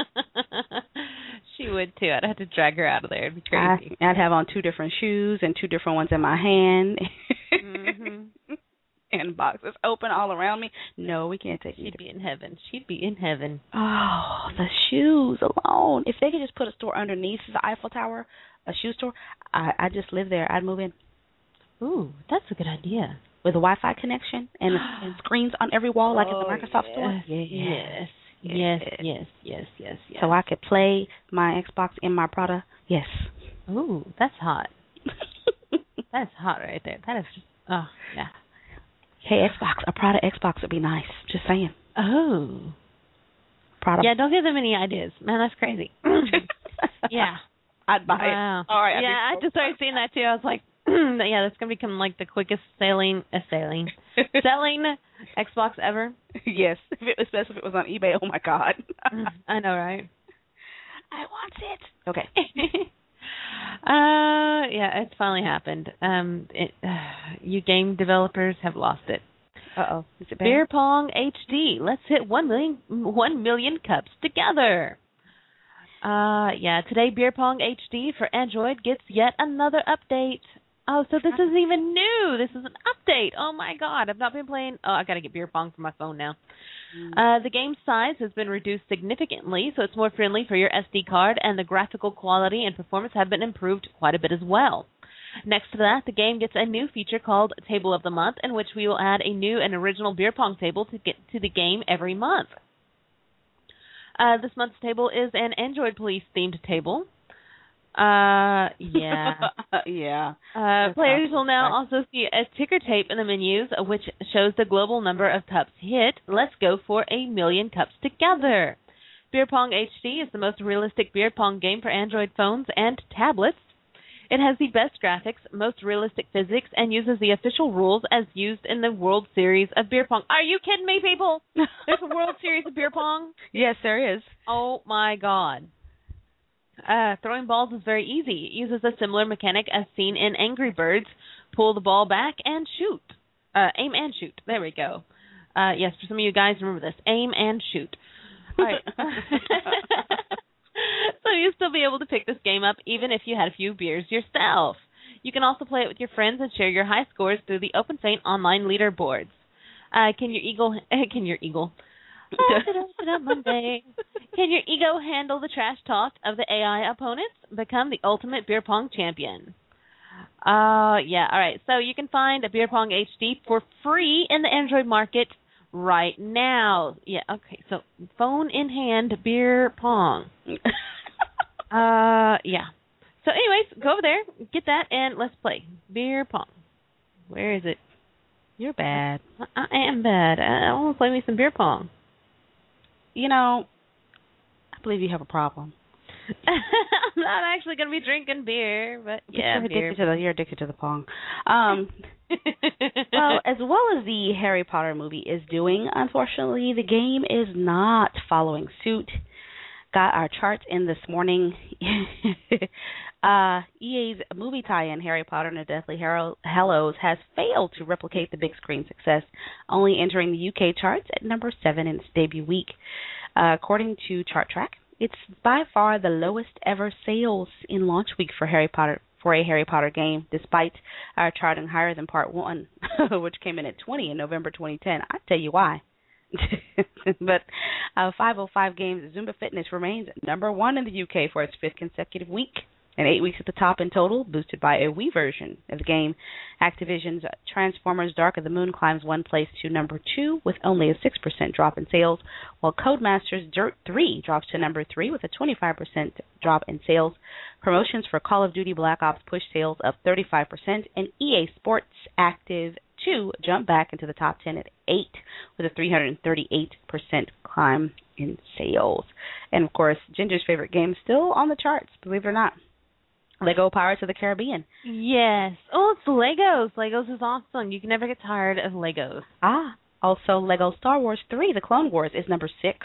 She would, too. I'd have to drag her out of there. It'd be crazy. I, I'd have on two different shoes and two different ones in my hand. Mm-hmm. And boxes open all around me. No, we can't take you. She'd be in heaven. She'd be in heaven. Oh, the shoes alone. If they could just put a store underneath the Eiffel Tower, a shoe store, I, I'd just live there. I'd move in. Ooh, that's a good idea. With a Wi-Fi connection and, and screens on every wall like oh, at the Microsoft yes. store. Yes. Yes. Yes, yes, yes, yes, yes. So I could play my Xbox in my Prada. Yes. Ooh, that's hot. That's hot right there. That is just, oh, yeah. Hey, Xbox, a Prada Xbox would be nice. Just saying. Oh. Prada. Yeah, don't give them any ideas. Man, that's crazy. Yeah. I'd buy wow. it. All right. Yeah, I just started seeing that too. I was like, yeah, that's going to become like the quickest sailing, uh, sailing, selling Xbox ever. Yes, if it, especially if it was on eBay. Oh, my God. I know, right? I want it. Okay. uh, yeah, it's finally happened. Um, it, uh, you game developers have lost it. Uh-oh. Is it bad? Beer Pong H D. Let's hit one million, one million cups together. Uh, yeah, today Beer Pong H D for Android gets yet another update. Oh, so this isn't even new. This is an update. Oh, my God. I've not been playing. Oh, I got to get Beer Pong for my phone now. Mm. Uh, the game size has been reduced significantly, so it's more friendly for your S D card, and the graphical quality and performance have been improved quite a bit as well. Next to that, the game gets a new feature called Table of the Month, in which we will add a new and original beer pong table to get to the game every month. Uh, this month's table is an Android Police-themed table. Uh, yeah. yeah. Uh, players will now also see a ticker tape in the menus, which shows the global number of cups hit. Let's go for a million cups together. Beer Pong H D is the most realistic beer pong game for Android phones and tablets. It has the best graphics, most realistic physics, and uses the official rules as used in the World Series of Beer Pong. Are you kidding me, people? There's a World Series of Beer Pong? Yes, there is. Oh, my God. Uh, throwing balls is very easy. It uses a similar mechanic as seen in Angry Birds. Pull the ball back and shoot. Uh, aim and shoot. There we go. Uh, yes, for some of you guys, remember this. Aim and shoot. All right. So you'll still be able to pick this game up even if you had a few beers yourself. You can also play it with your friends and share your high scores through the OpenFaint online leaderboards. Uh, can your eagle... Can your eagle... Monday. Can your ego handle the trash talk of the A I opponents? Become the ultimate beer pong champion. Uh, yeah, all right. So you can find a Beer Pong H D for free in the Android market right now. Yeah, okay. So phone in hand, beer pong. uh, yeah. So anyways, go over there, get that, and let's play beer pong. Where is it? You're bad. I, I am bad. I, I want to play me some beer pong. You know, I believe you have a problem. I'm not actually going to be drinking beer, but yeah, you're beer. addicted to the you're addicted to the pong. Um, well, as well as the Harry Potter movie is doing, unfortunately, the game is not following suit. Got our charts in this morning. uh, E A's movie tie-in, Harry Potter and the Deathly Hallows, has failed to replicate the big screen success, only entering the U K charts at number seven in its debut week. Uh, according to Chart Track, it's by far the lowest ever sales in launch week for Harry Potter for a Harry Potter game, despite our charting higher than Part One, which came in at twenty in November twenty ten. I'll tell you why. But uh, five oh five Games Zumba Fitness remains number one in the U K for its fifth consecutive week, and eight weeks at the top in total, boosted by a Wii version of the game. Activision's Transformers Dark of the Moon climbs one place to number two with only a six percent drop in sales, while Codemasters Dirt three drops to number three with a twenty-five percent drop in sales. Promotions for Call of Duty Black Ops push sales up thirty-five percent, and E A Sports Active two jumped back into the top ten at eight with a three hundred thirty-eight percent climb in sales. And, of course, Ginger's favorite game still on the charts, believe it or not. Lego Pirates of the Caribbean. Yes. Oh, it's Legos. Legos is awesome. You can never get tired of Legos. Ah. Also, Lego Star Wars three, The Clone Wars, is number six.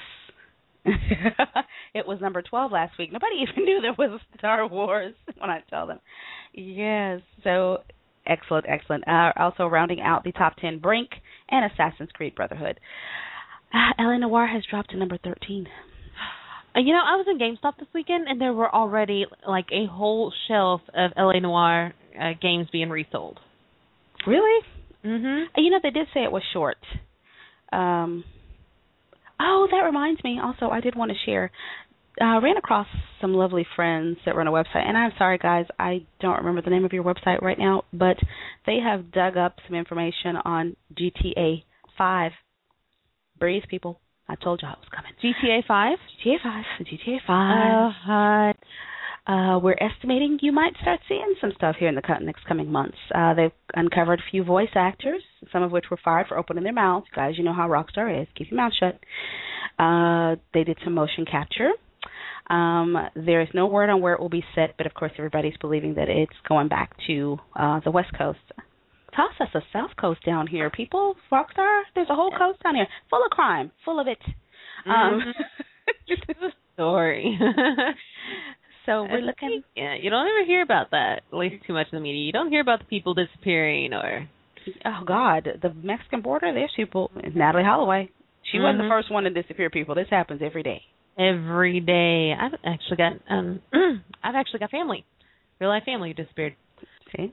It was number twelve last week. Nobody even knew there was Star Wars when I tell them. Yes. So, excellent, excellent. Uh, also rounding out the top ten, Brink and Assassin's Creed Brotherhood. Uh, L A Noire has dropped to number thirteen. You know, I was in GameStop this weekend, and there were already, like, a whole shelf of L A Noire uh, games being resold. Really? Mm-hmm. You know, they did say it was short. Um, oh, that reminds me. Also, I did want to share. I uh, ran across some lovely friends that run a website, and I'm sorry, guys, I don't remember the name of your website right now, but they have dug up some information on G T A five. Breathe, people. I told you I was coming. G T A five? G T A five. G T A five. Oh, hot. Uh, we're estimating you might start seeing some stuff here in the next coming months. Uh, they've uncovered a few voice actors, some of which were fired for opening their mouths. Guys, you know how Rockstar is. Keep your mouth shut. Uh, they did some motion capture. Um, there is no word on where it will be set, but of course everybody's believing that it's going back to uh, the West Coast. Toss us a South Coast down here, people. Rockstar, there's a whole coast down here full of crime, full of it. Um, story. So we're looking. Yeah, you don't ever hear about that, at least too much in the media. You don't hear about the people disappearing or. Oh God, the Mexican border. There's people. Natalie Holloway. She mm-hmm. wasn't the first one to disappear. People. This happens every day. Every day. I've actually got um. I've actually got family, real life family who disappeared. See.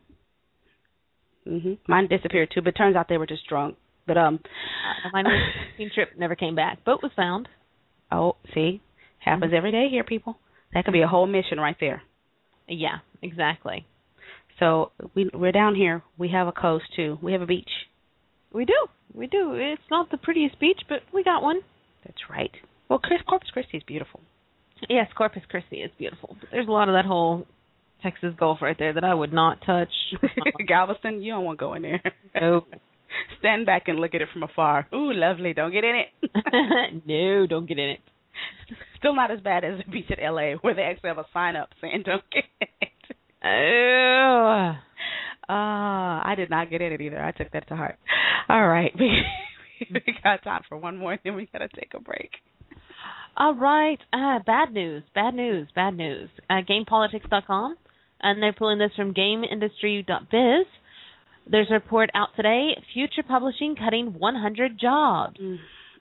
Mhm. Mine disappeared too, but it turns out they were just drunk. But um, uh, mine was a trip, never came back. Boat was found. Oh, see, happens mm-hmm. every day here, people. That could be a whole mission right there. Yeah, exactly. So we we're down here. We have a coast too. We have a beach. We do. We do. It's not the prettiest beach, but we got one. That's right. Well, Chris, Corpus Christi is beautiful. Yes, Corpus Christi is beautiful. But there's a lot of that whole Texas Gulf right there that I would not touch. Galveston, you don't want to go in there. Nope. Stand back and look at it from afar. Ooh, lovely. Don't get in it. No, don't get in it. Still not as bad as the beach at L A where they actually have a sign up saying don't get in it. Oh. Uh, I did not get in it either. I took that to heart. All right. We, we got time for one more, and then we got to take a break. All right. Uh, bad news, bad news, bad news. Uh, Game Politics dot com, and they're pulling this from Game Industry dot biz. There's a report out today, Future Publishing cutting one hundred jobs. Mm.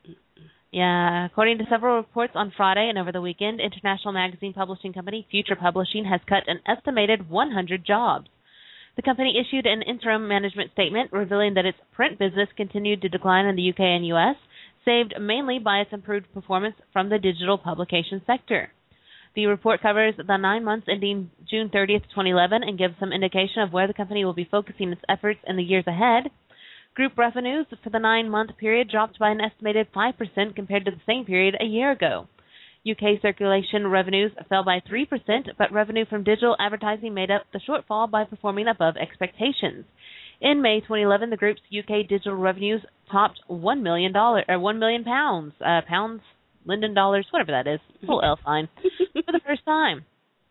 Yeah, according to several reports on Friday and over the weekend, international magazine publishing company Future Publishing has cut an estimated one hundred jobs. The company issued an interim management statement revealing that its print business continued to decline in the U K and U S, saved mainly by its improved performance from the digital publication sector. The report covers the nine months ending June thirtieth, twenty eleven, and gives some indication of where the company will be focusing its efforts in the years ahead. Group revenues for the nine-month period dropped by an estimated five percent compared to the same period a year ago. U K circulation revenues fell by three percent, but revenue from digital advertising made up the shortfall by performing above expectations. In May twenty eleven, the group's U K digital revenues topped one million dollars, or one million pounds, uh, pounds, Linden dollars, whatever that is, little L sign, for the first time.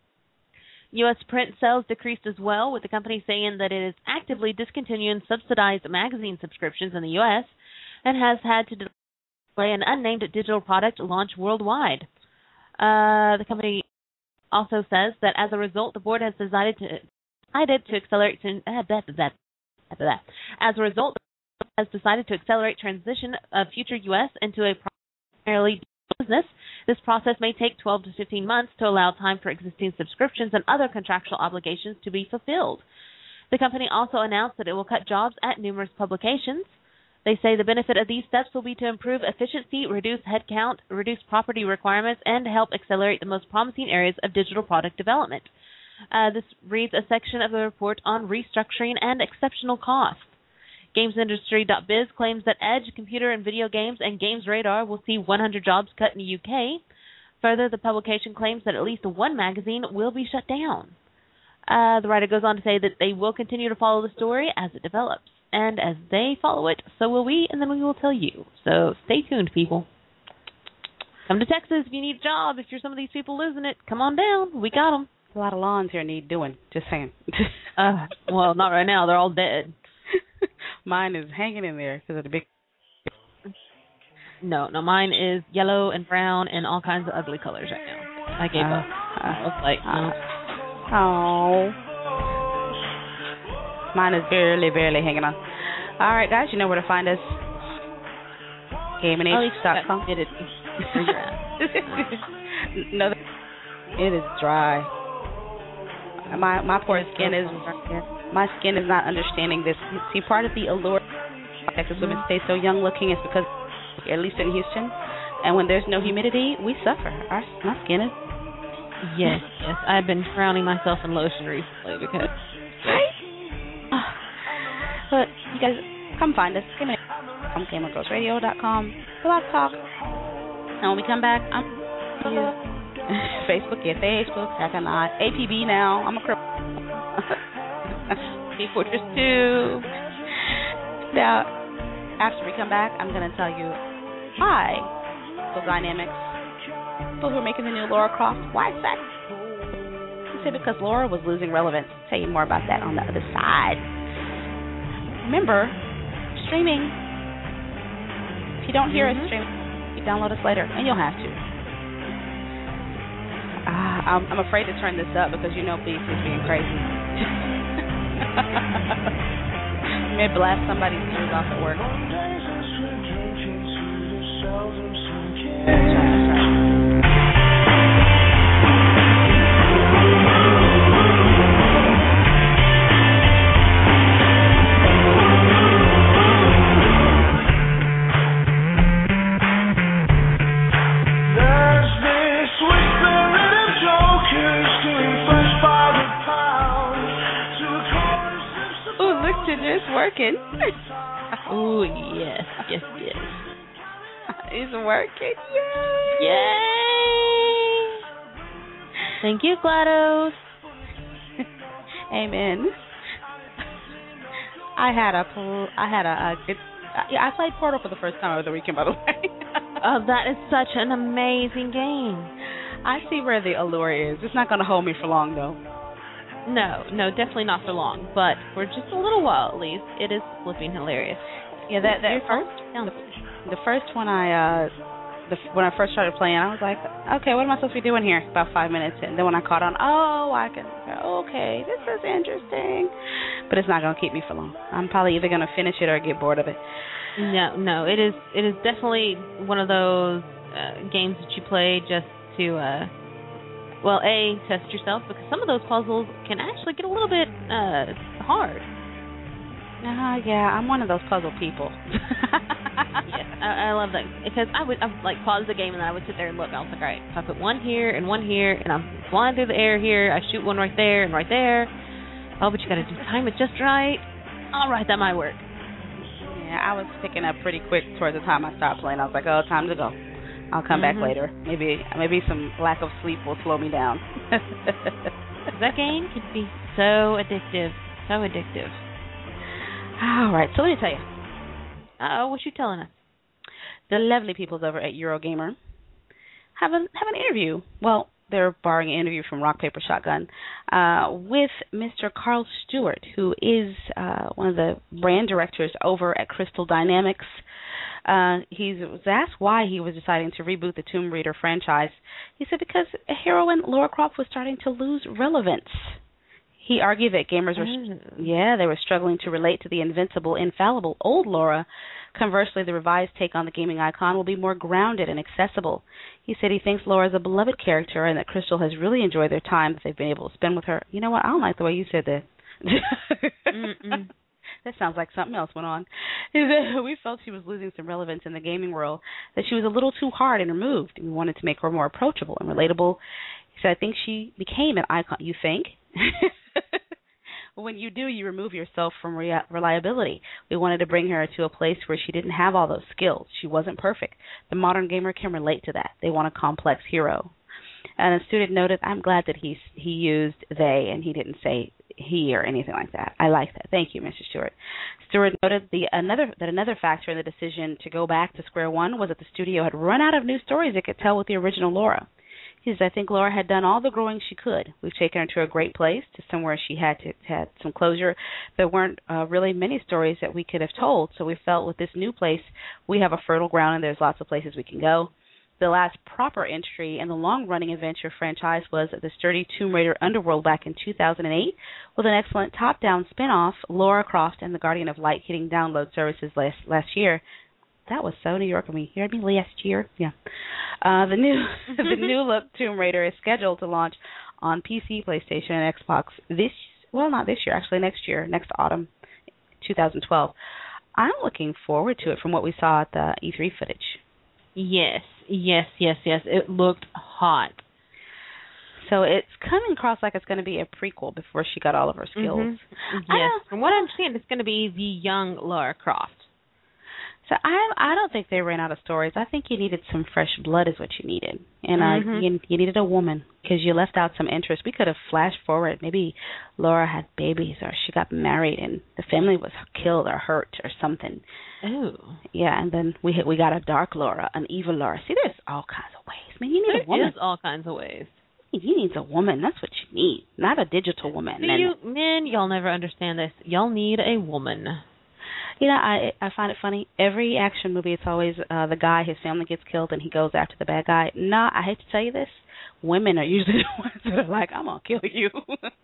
U S print sales decreased as well, with the company saying that it is actively discontinuing subsidized magazine subscriptions in the U S and has had to delay an unnamed digital product launch worldwide. Uh, the company also says that as a result, the board has decided to decided to accelerate to, uh, that, that, that, that. As a result, has decided to accelerate transition of Future U S into a primarily business. This process may take twelve to fifteen months to allow time for existing subscriptions and other contractual obligations to be fulfilled. The company also announced that it will cut jobs at numerous publications. They say the benefit of these steps will be to improve efficiency, reduce headcount, reduce property requirements, and help accelerate the most promising areas of digital product development. Uh, this reads a section of the report on restructuring and exceptional costs. Games Industry dot biz claims that Edge, Computer and Video Games, and Games Radar will see one hundred jobs cut in the U K. Further, the publication claims that at least one magazine will be shut down. Uh, the writer goes on to say that they will continue to follow the story as it develops. And as they follow it, so will we, and then we will tell you. So stay tuned, people. Come to Texas if you need a job. If you're some of these people losing it, come on down. We got them. A lot of lawns here need doing, just saying. uh, well, not right now. They're all dead. Mine is hanging in there because of the big... No, no, mine is yellow and brown and all kinds of ugly colors right now. I gave uh, up. Uh, I was like, no. Oh. Mine is barely, barely hanging on. All right, guys, you know where to find us. gaming h dot com. It is. No, it is dry. My my poor skin is my skin is not understanding this. See, part of the allure of Texas women stay so young looking is because, at least in Houston, and when there's no humidity, we suffer. Our my skin is. Yes, yes. I've been drowning myself in lotion recently because. Right. But you guys, come find us. Come in. I'm gamer girls radio dot com. Blog Talk. And when we come back, I'm Facebook, yeah, Facebook, I can not. A P B now. I'm a cripple. Be Fortress two. Now, after we come back, I'm going to tell you why the dynamics, people who are making the new Lara Croft, why is that? I say because Lara was losing relevance. I'll tell you more about that on the other side. Remember, streaming. If you don't hear mm-hmm. us streaming, you download us later, and you'll have to. Uh, I'm, I'm afraid to turn this up because you know Beast is being crazy. You may blast somebody's ears off at work. It's working. Oh, yes, yes, yes. It's working. Yay! Yay! Thank you, GLaDOS. Amen. I had a, I had a, a good, yeah, I played Portal for the first time over the weekend, by the way. Oh, that is such an amazing game. I see where the allure is. It's not going to hold me for long, though. No, no, definitely not for long, but for just a little while at least, it is flipping hilarious. Yeah, that that first, the, the first one I, uh, the, when I first started playing, I was like, okay, what am I supposed to be doing here? About five minutes, and then when I caught on, oh, I can, okay, this is interesting, but it's not going to keep me for long. I'm probably either going to finish it or get bored of it. No, no, it is, it is definitely one of those uh, games that you play just to. Uh, Well, A, test yourself, because some of those puzzles can actually get a little bit uh, hard. Uh, yeah, I'm one of those puzzle people. Yes, I, I love that. Because I would I would, like, pause the game, and then I would sit there and look. I was like, all right, if I put one here and one here, and I'm flying through the air here, I shoot one right there and right there. Oh, but you got to do time it just right. All right, that might work. Yeah, I was picking up pretty quick towards the time I stopped playing. I was like, oh, time to go. I'll come mm-hmm. back later. Maybe maybe some lack of sleep will slow me down. That game can be so addictive. So addictive. All right, so let me tell you. Uh, what you telling us? The lovely peoples over at Eurogamer have, a, have an interview. Well, they're borrowing an interview from Rock, Paper, Shotgun uh, with Mister Carl Stewart, who is uh, one of the brand directors over at Crystal Dynamics. Uh, he was asked why he was deciding to reboot the Tomb Raider franchise. He said because heroine Lara Croft was starting to lose relevance. He argued that gamers were, mm. yeah, they were struggling to relate to the invincible, infallible old Lara. Conversely, the revised take on the gaming icon will be more grounded and accessible. He said he thinks Lara is a beloved character and that Crystal has really enjoyed their time that they've been able to spend with her. You know what? I don't like the way you said that. That sounds like something else went on. We felt she was losing some relevance in the gaming world, that she was a little too hard and removed, and we wanted to make her more approachable and relatable. He said, I think she became an icon. You think? When you do, you remove yourself from rea- reliability. We wanted to bring her to a place where she didn't have all those skills. She wasn't perfect. The modern gamer can relate to that. They want a complex hero. And a student noted, I'm glad that he, he used they and he didn't say he or anything like that. I like that. Thank you, Mister Stewart. Stewart noted the another that another factor in the decision to go back to square one was that the studio had run out of new stories it could tell with the original Lara. He says, I think Lara had done all the growing she could. We've taken her to a great place, to somewhere she had to had some closure. There weren't uh, really many stories that we could have told, so we felt with this new place we have a fertile ground and there's lots of places we can go. The last proper entry in the long-running adventure franchise was the sturdy Tomb Raider Underworld back in two thousand eight, with an excellent top-down spin-off, Lara Croft and the Guardian of Light, hitting download services last last year. That was so New York of me. You heard me last year? Yeah. Uh, the new the new look Tomb Raider is scheduled to launch on P C, PlayStation, and Xbox this well, not this year, actually next year, next autumn, two thousand twelve. I'm looking forward to it from what we saw at the E three footage. Yes, yes, yes, yes. It looked hot. So it's coming across like it's going to be a prequel before she got all of her skills. Mm-hmm. Yes. From what I understand, it's going to be the young Lara Croft. So I I don't think they ran out of stories. I think you needed some fresh blood is what you needed. And uh, mm-hmm. you, you needed a woman because you left out some interest. We could have flashed forward. Maybe Lara had babies or she got married and the family was killed or hurt or something. Ooh. Yeah, and then we we got a dark Lara, an evil Lara. See, there's all kinds of ways. Man, you need there a woman. There's all kinds of ways. You need a woman. That's what you need, not a digital woman. See, you men, y'all never understand this. Y'all need a woman. You know, I I find it funny. Every action movie, it's always uh, the guy, his family gets killed, and he goes after the bad guy. Nah, I hate to tell you this. Women are usually the ones that are like, I'm going to kill you.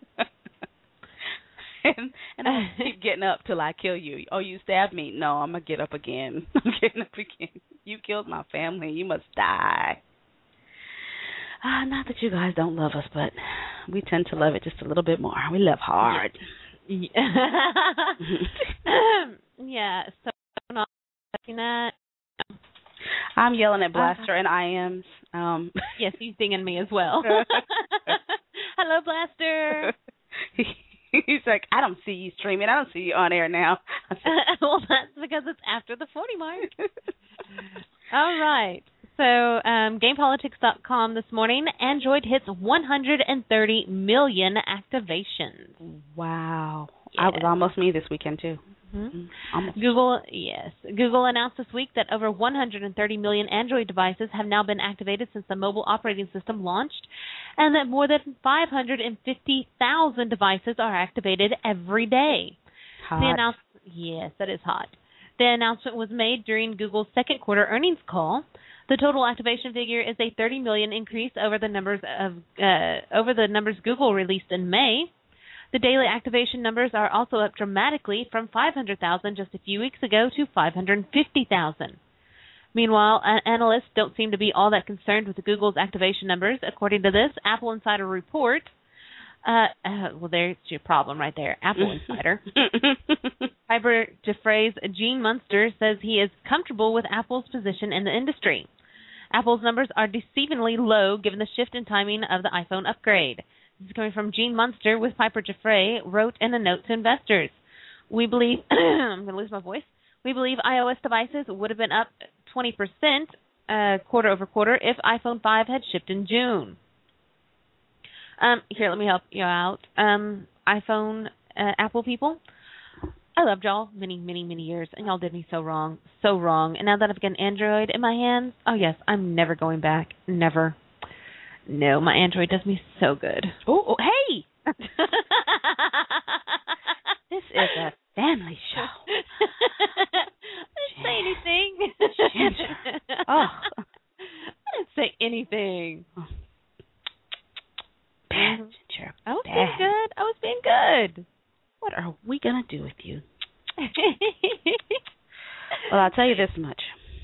and and I keep getting up till I kill you. Oh, you stabbed me? No, I'm going to get up again. I'm getting up again. You killed my family. You must die. Uh, not that you guys don't love us, but we tend to love it just a little bit more. We love hard. Yeah. yeah. So I'm not liking that. I'm yelling at Blaster uh, and I Ams. Um, yes, he's dinging me as well. Hello, Blaster. He's like, I don't see you streaming. I don't see you on air now. Well, that's because it's after the forty mark. All right. So, um, game politics dot com this morning, Android hits one hundred thirty million activations. Wow. Yeah. I was almost me this weekend, too. Mm-hmm. Google, yes. Google announced this week that over one hundred thirty million Android devices have now been activated since the mobile operating system launched, and that more than five hundred fifty thousand devices are activated every day. Hot. The announce- yes, that is hot. The announcement was made during Google's second quarter earnings call. The total activation figure is a thirty million increase over the numbers of uh, over the numbers Google released in May. The daily activation numbers are also up dramatically from five hundred thousand just a few weeks ago to five hundred fifty thousand. Meanwhile, analysts don't seem to be all that concerned with Google's activation numbers. According to this Apple Insider report, uh, uh, well, there's your problem right there, Apple Insider. Piper Jaffray's Gene Munster says he is comfortable with Apple's position in the industry. Apple's numbers are deceivingly low given the shift in timing of the iPhone upgrade. This is coming from Gene Munster with Piper Jaffray, wrote in a note to investors. We believe, I'm going to lose my voice, we believe iOS devices would have been up twenty percent uh, quarter over quarter if iPhone five had shipped in June. Um, here, let me help you out. Um, iPhone, uh, Apple people, I loved y'all many, many, many years, and y'all did me so wrong, so wrong. And now that I've got an Android in my hands, oh yes, I'm never going back, never. No, my Android does me so good. Oh, oh hey! This is a family show. I didn't say anything. Ginger. Oh. I didn't say anything. Oh. Bad, Ginger. I was Bad. being good. I was being good. What are we going to do with you? Well, I'll tell you this much.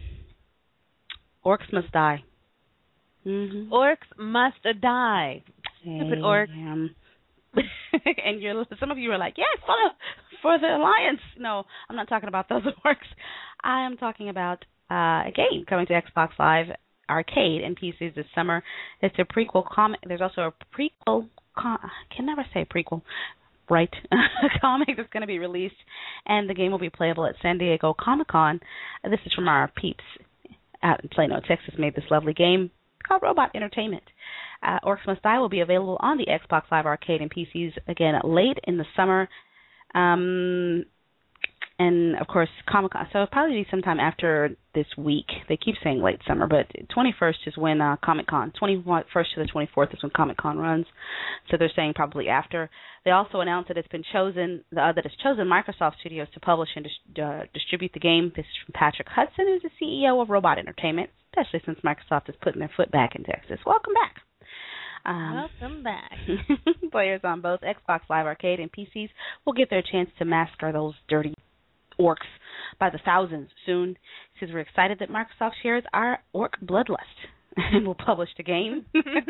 Orcs must die. Mm-hmm. Orcs must die. Stupid orcs. Um, and you're, some of you are like, yes, for the, for the Alliance. No, I'm not talking about those orcs. I am talking about uh, a game coming to Xbox Live Arcade and P Cs this summer. It's a prequel comic. There's also a prequel. Com- I can never say prequel. Right. A comic that's going to be released, and the game will be playable at San Diego Comic-Con. This is from our peeps out in Plano, Texas, made this lovely game called Robot Entertainment. Uh, Orcs Must Die will be available on the Xbox Live Arcade and P Cs again late in the summer. Um, and, of course, Comic-Con. So it'll probably be sometime after this week. They keep saying late summer, but twenty-first is when uh, Comic-Con, twenty-first to the twenty-fourth is when Comic-Con runs. So they're saying probably after. They also announced that it's been chosen, uh, that it's chosen Microsoft Studios to publish and dis- uh, distribute the game. This is from Patrick Hudson, who's the C E O of Robot Entertainment, especially since Microsoft is putting their foot back in Texas. Welcome back. Um, Welcome back. Players on both Xbox Live Arcade and P Cs will get their chance to massacre those dirty orcs by the thousands soon. He says we're excited that Microsoft shares our orc bloodlust and will publish the game.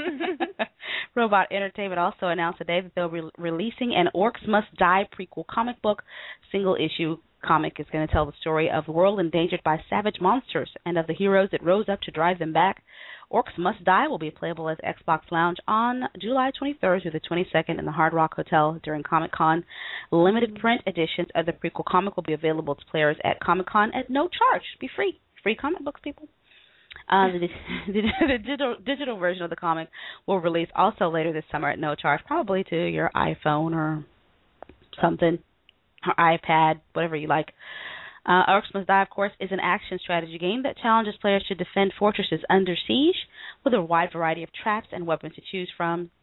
Robot Entertainment also announced today that they'll be re- releasing an Orcs Must Die prequel comic book. Single issue comic is going to tell the story of a world endangered by savage monsters and of the heroes that rose up to drive them back. Orcs Must Die will be playable at Xbox Lounge on July twenty-third through the twenty-second in the Hard Rock Hotel during Comic-Con. Limited print editions of the prequel comic will be available to players at Comic-Con at no charge. Be free. Free comic books, people. Uh, the, the, the digital, digital version of the comic will release also later this summer at no charge, probably to your iPhone or something, or iPad, whatever you like. Uh, Orcs Must Die, of course, is an action strategy game that challenges players to defend fortresses under siege with a wide variety of traps and weapons to choose from.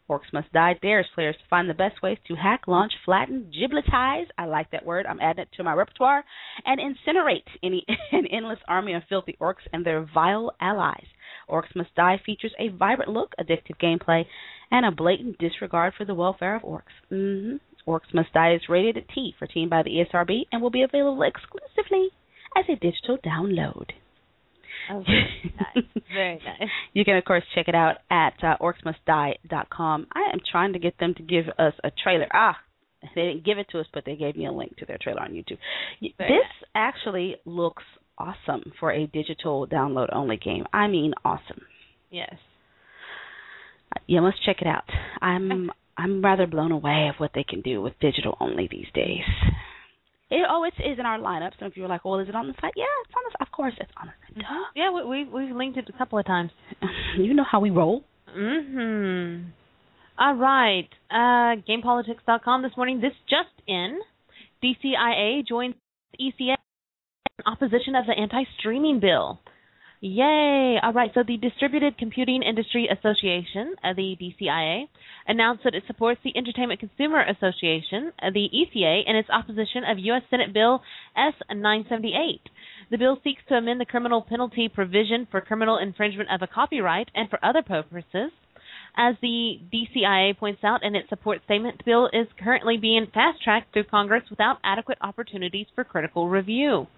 Orcs Must Die dares players to find the best ways to hack, launch, flatten, gibletize, I like that word, I'm adding it to my repertoire, and incinerate any an endless army of filthy orcs and their vile allies. Orcs Must Die features a vibrant look, addictive gameplay, and a blatant disregard for the welfare of orcs. Mm-hmm. Orcs Must Die is rated a T for Teen by the E S R B and will be available exclusively as a digital download. Oh, very nice. Very nice. You can, of course, check it out at uh, orcs must die dot com. I am trying to get them to give us a trailer. Ah, they didn't give it to us, but they gave me a link to their trailer on YouTube. Very this nice. Actually looks awesome for a digital download-only game. I mean awesome. Yes. You must check it out. I'm I'm rather blown away of what they can do with digital-only these days. It, oh, it is in our lineup. Some of you are like, well, is it on the site? Yeah, it's on the site. Of course it's on the site. Mm-hmm. Yeah, we, we, we've linked it a couple of times. You know how we roll. Mm-hmm. All right. Uh, game politics dot com this morning. This just in. D C I A joins E C A in opposition of the anti-streaming bill. Yay! All right, so the Distributed Computing Industry Association, uh, the D C I A, announced that it supports the Entertainment Consumer Association, uh, the E C A, in its opposition of U S Senate Bill S nine seventy-eight. The bill seeks to amend the criminal penalty provision for criminal infringement of a copyright and for other purposes. As the D C I A points out in its support statement, the bill is currently being fast-tracked through Congress without adequate opportunities for critical review.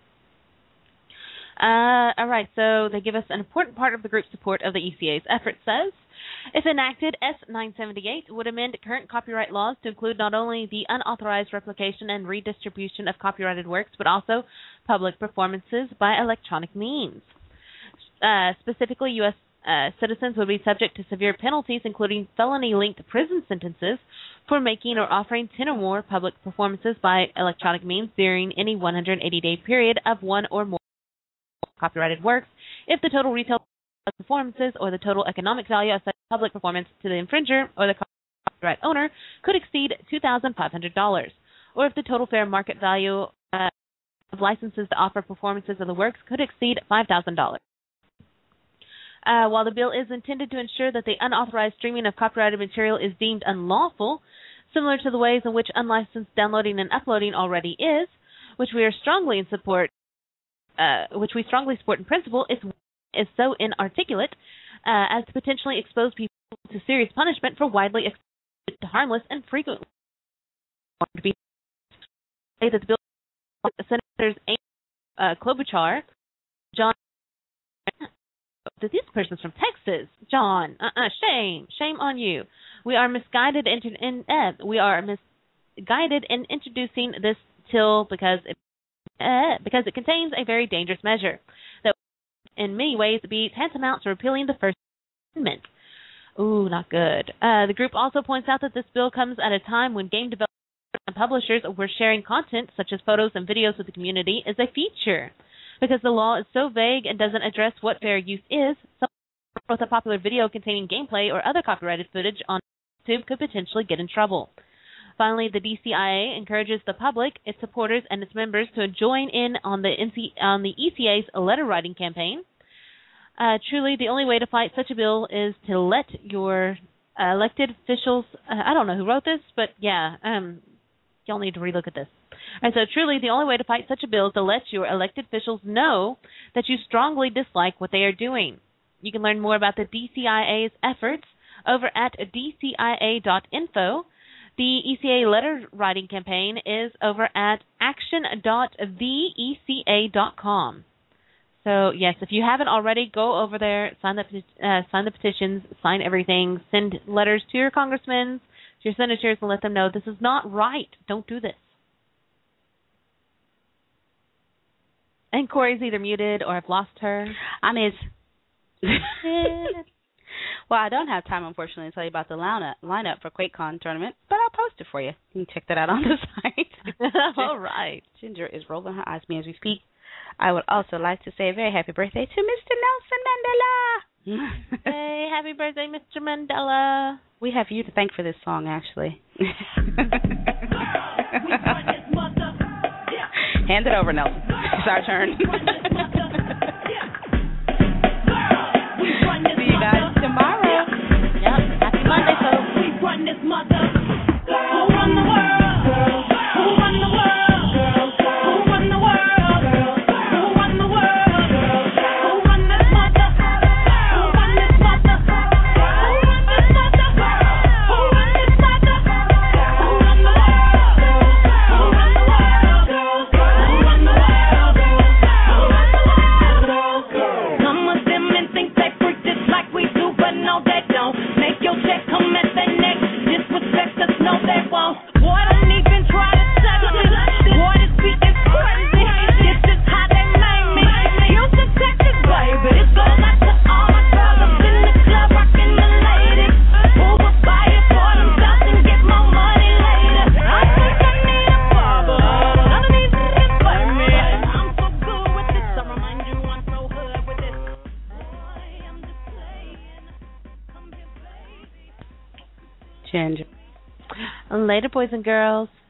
Uh, all right, so they give us an important part of the group's support of the E C A's effort says, if enacted, S nine seventy-eight would amend current copyright laws to include not only the unauthorized replication and redistribution of copyrighted works, but also public performances by electronic means. Uh, specifically, U S uh, citizens would be subject to severe penalties, including felony-linked prison sentences for making or offering ten or more public performances by electronic means during any one hundred eighty day period of one or more copyrighted works, if the total retail performances or the total economic value of such public performance to the infringer or the copyright owner could exceed two thousand five hundred dollars, or if the total fair market value uh, of licenses to offer performances of the works could exceed five thousand dollars. Uh, while the bill is intended to ensure that the unauthorized streaming of copyrighted material is deemed unlawful, similar to the ways in which unlicensed downloading and uploading already is, which we are strongly in support Uh, which we strongly support in principle, is is so inarticulate uh, as to potentially expose people to serious punishment for widely exposed to harmless and frequently to be say that the bill Senators uh, Klobuchar, John, that this person's from Texas, John, uh-uh, shame, shame on you. We are misguided in, in uh, we are misguided in introducing this till because it. Uh, because it contains a very dangerous measure that in many ways be tantamount to repealing the First Amendment. Ooh, not good. Uh, the group also points out that this bill comes at a time when game developers and publishers were sharing content such as photos and videos with the community as a feature. Because the law is so vague and doesn't address what fair use is, someone with a popular video containing gameplay or other copyrighted footage on YouTube could potentially get in trouble. Finally, the D C I A encourages the public, its supporters, and its members to join in on the N C, on the E C A's letter-writing campaign. Uh, truly, the only way to fight such a bill is to let your uh, elected officials, uh, I don't know who wrote this, but yeah, um, y'all need to relook at this. And so truly, the only way to fight such a bill is to let your elected officials know that you strongly dislike what they are doing. You can learn more about the D C I A's efforts over at D C I A dot info. The E C A letter writing campaign is over at action dot the e c a dot com. So, yes, if you haven't already, go over there, sign the, uh, sign the petitions, sign everything, send letters to your congressmen, to your senators, and let them know this is not right. Don't do this. And Corey's either muted or I've lost her. I mean, it's... Well, I don't have time, unfortunately, to tell you about the lineup, lineup for QuakeCon tournament, but I'll post it for you. You can check that out on the site. All right. Ginger is rolling her eyes at me as we speak. I would also like to say a very happy birthday to Mister Nelson Mandela. Hey, happy birthday, Mister Mandela. We have you to thank for this song, actually. Hand it over, Nelson. It's our turn. See you guys tomorrow. Yep. Happy Monday, folks. Ginger. Later, boys and girls.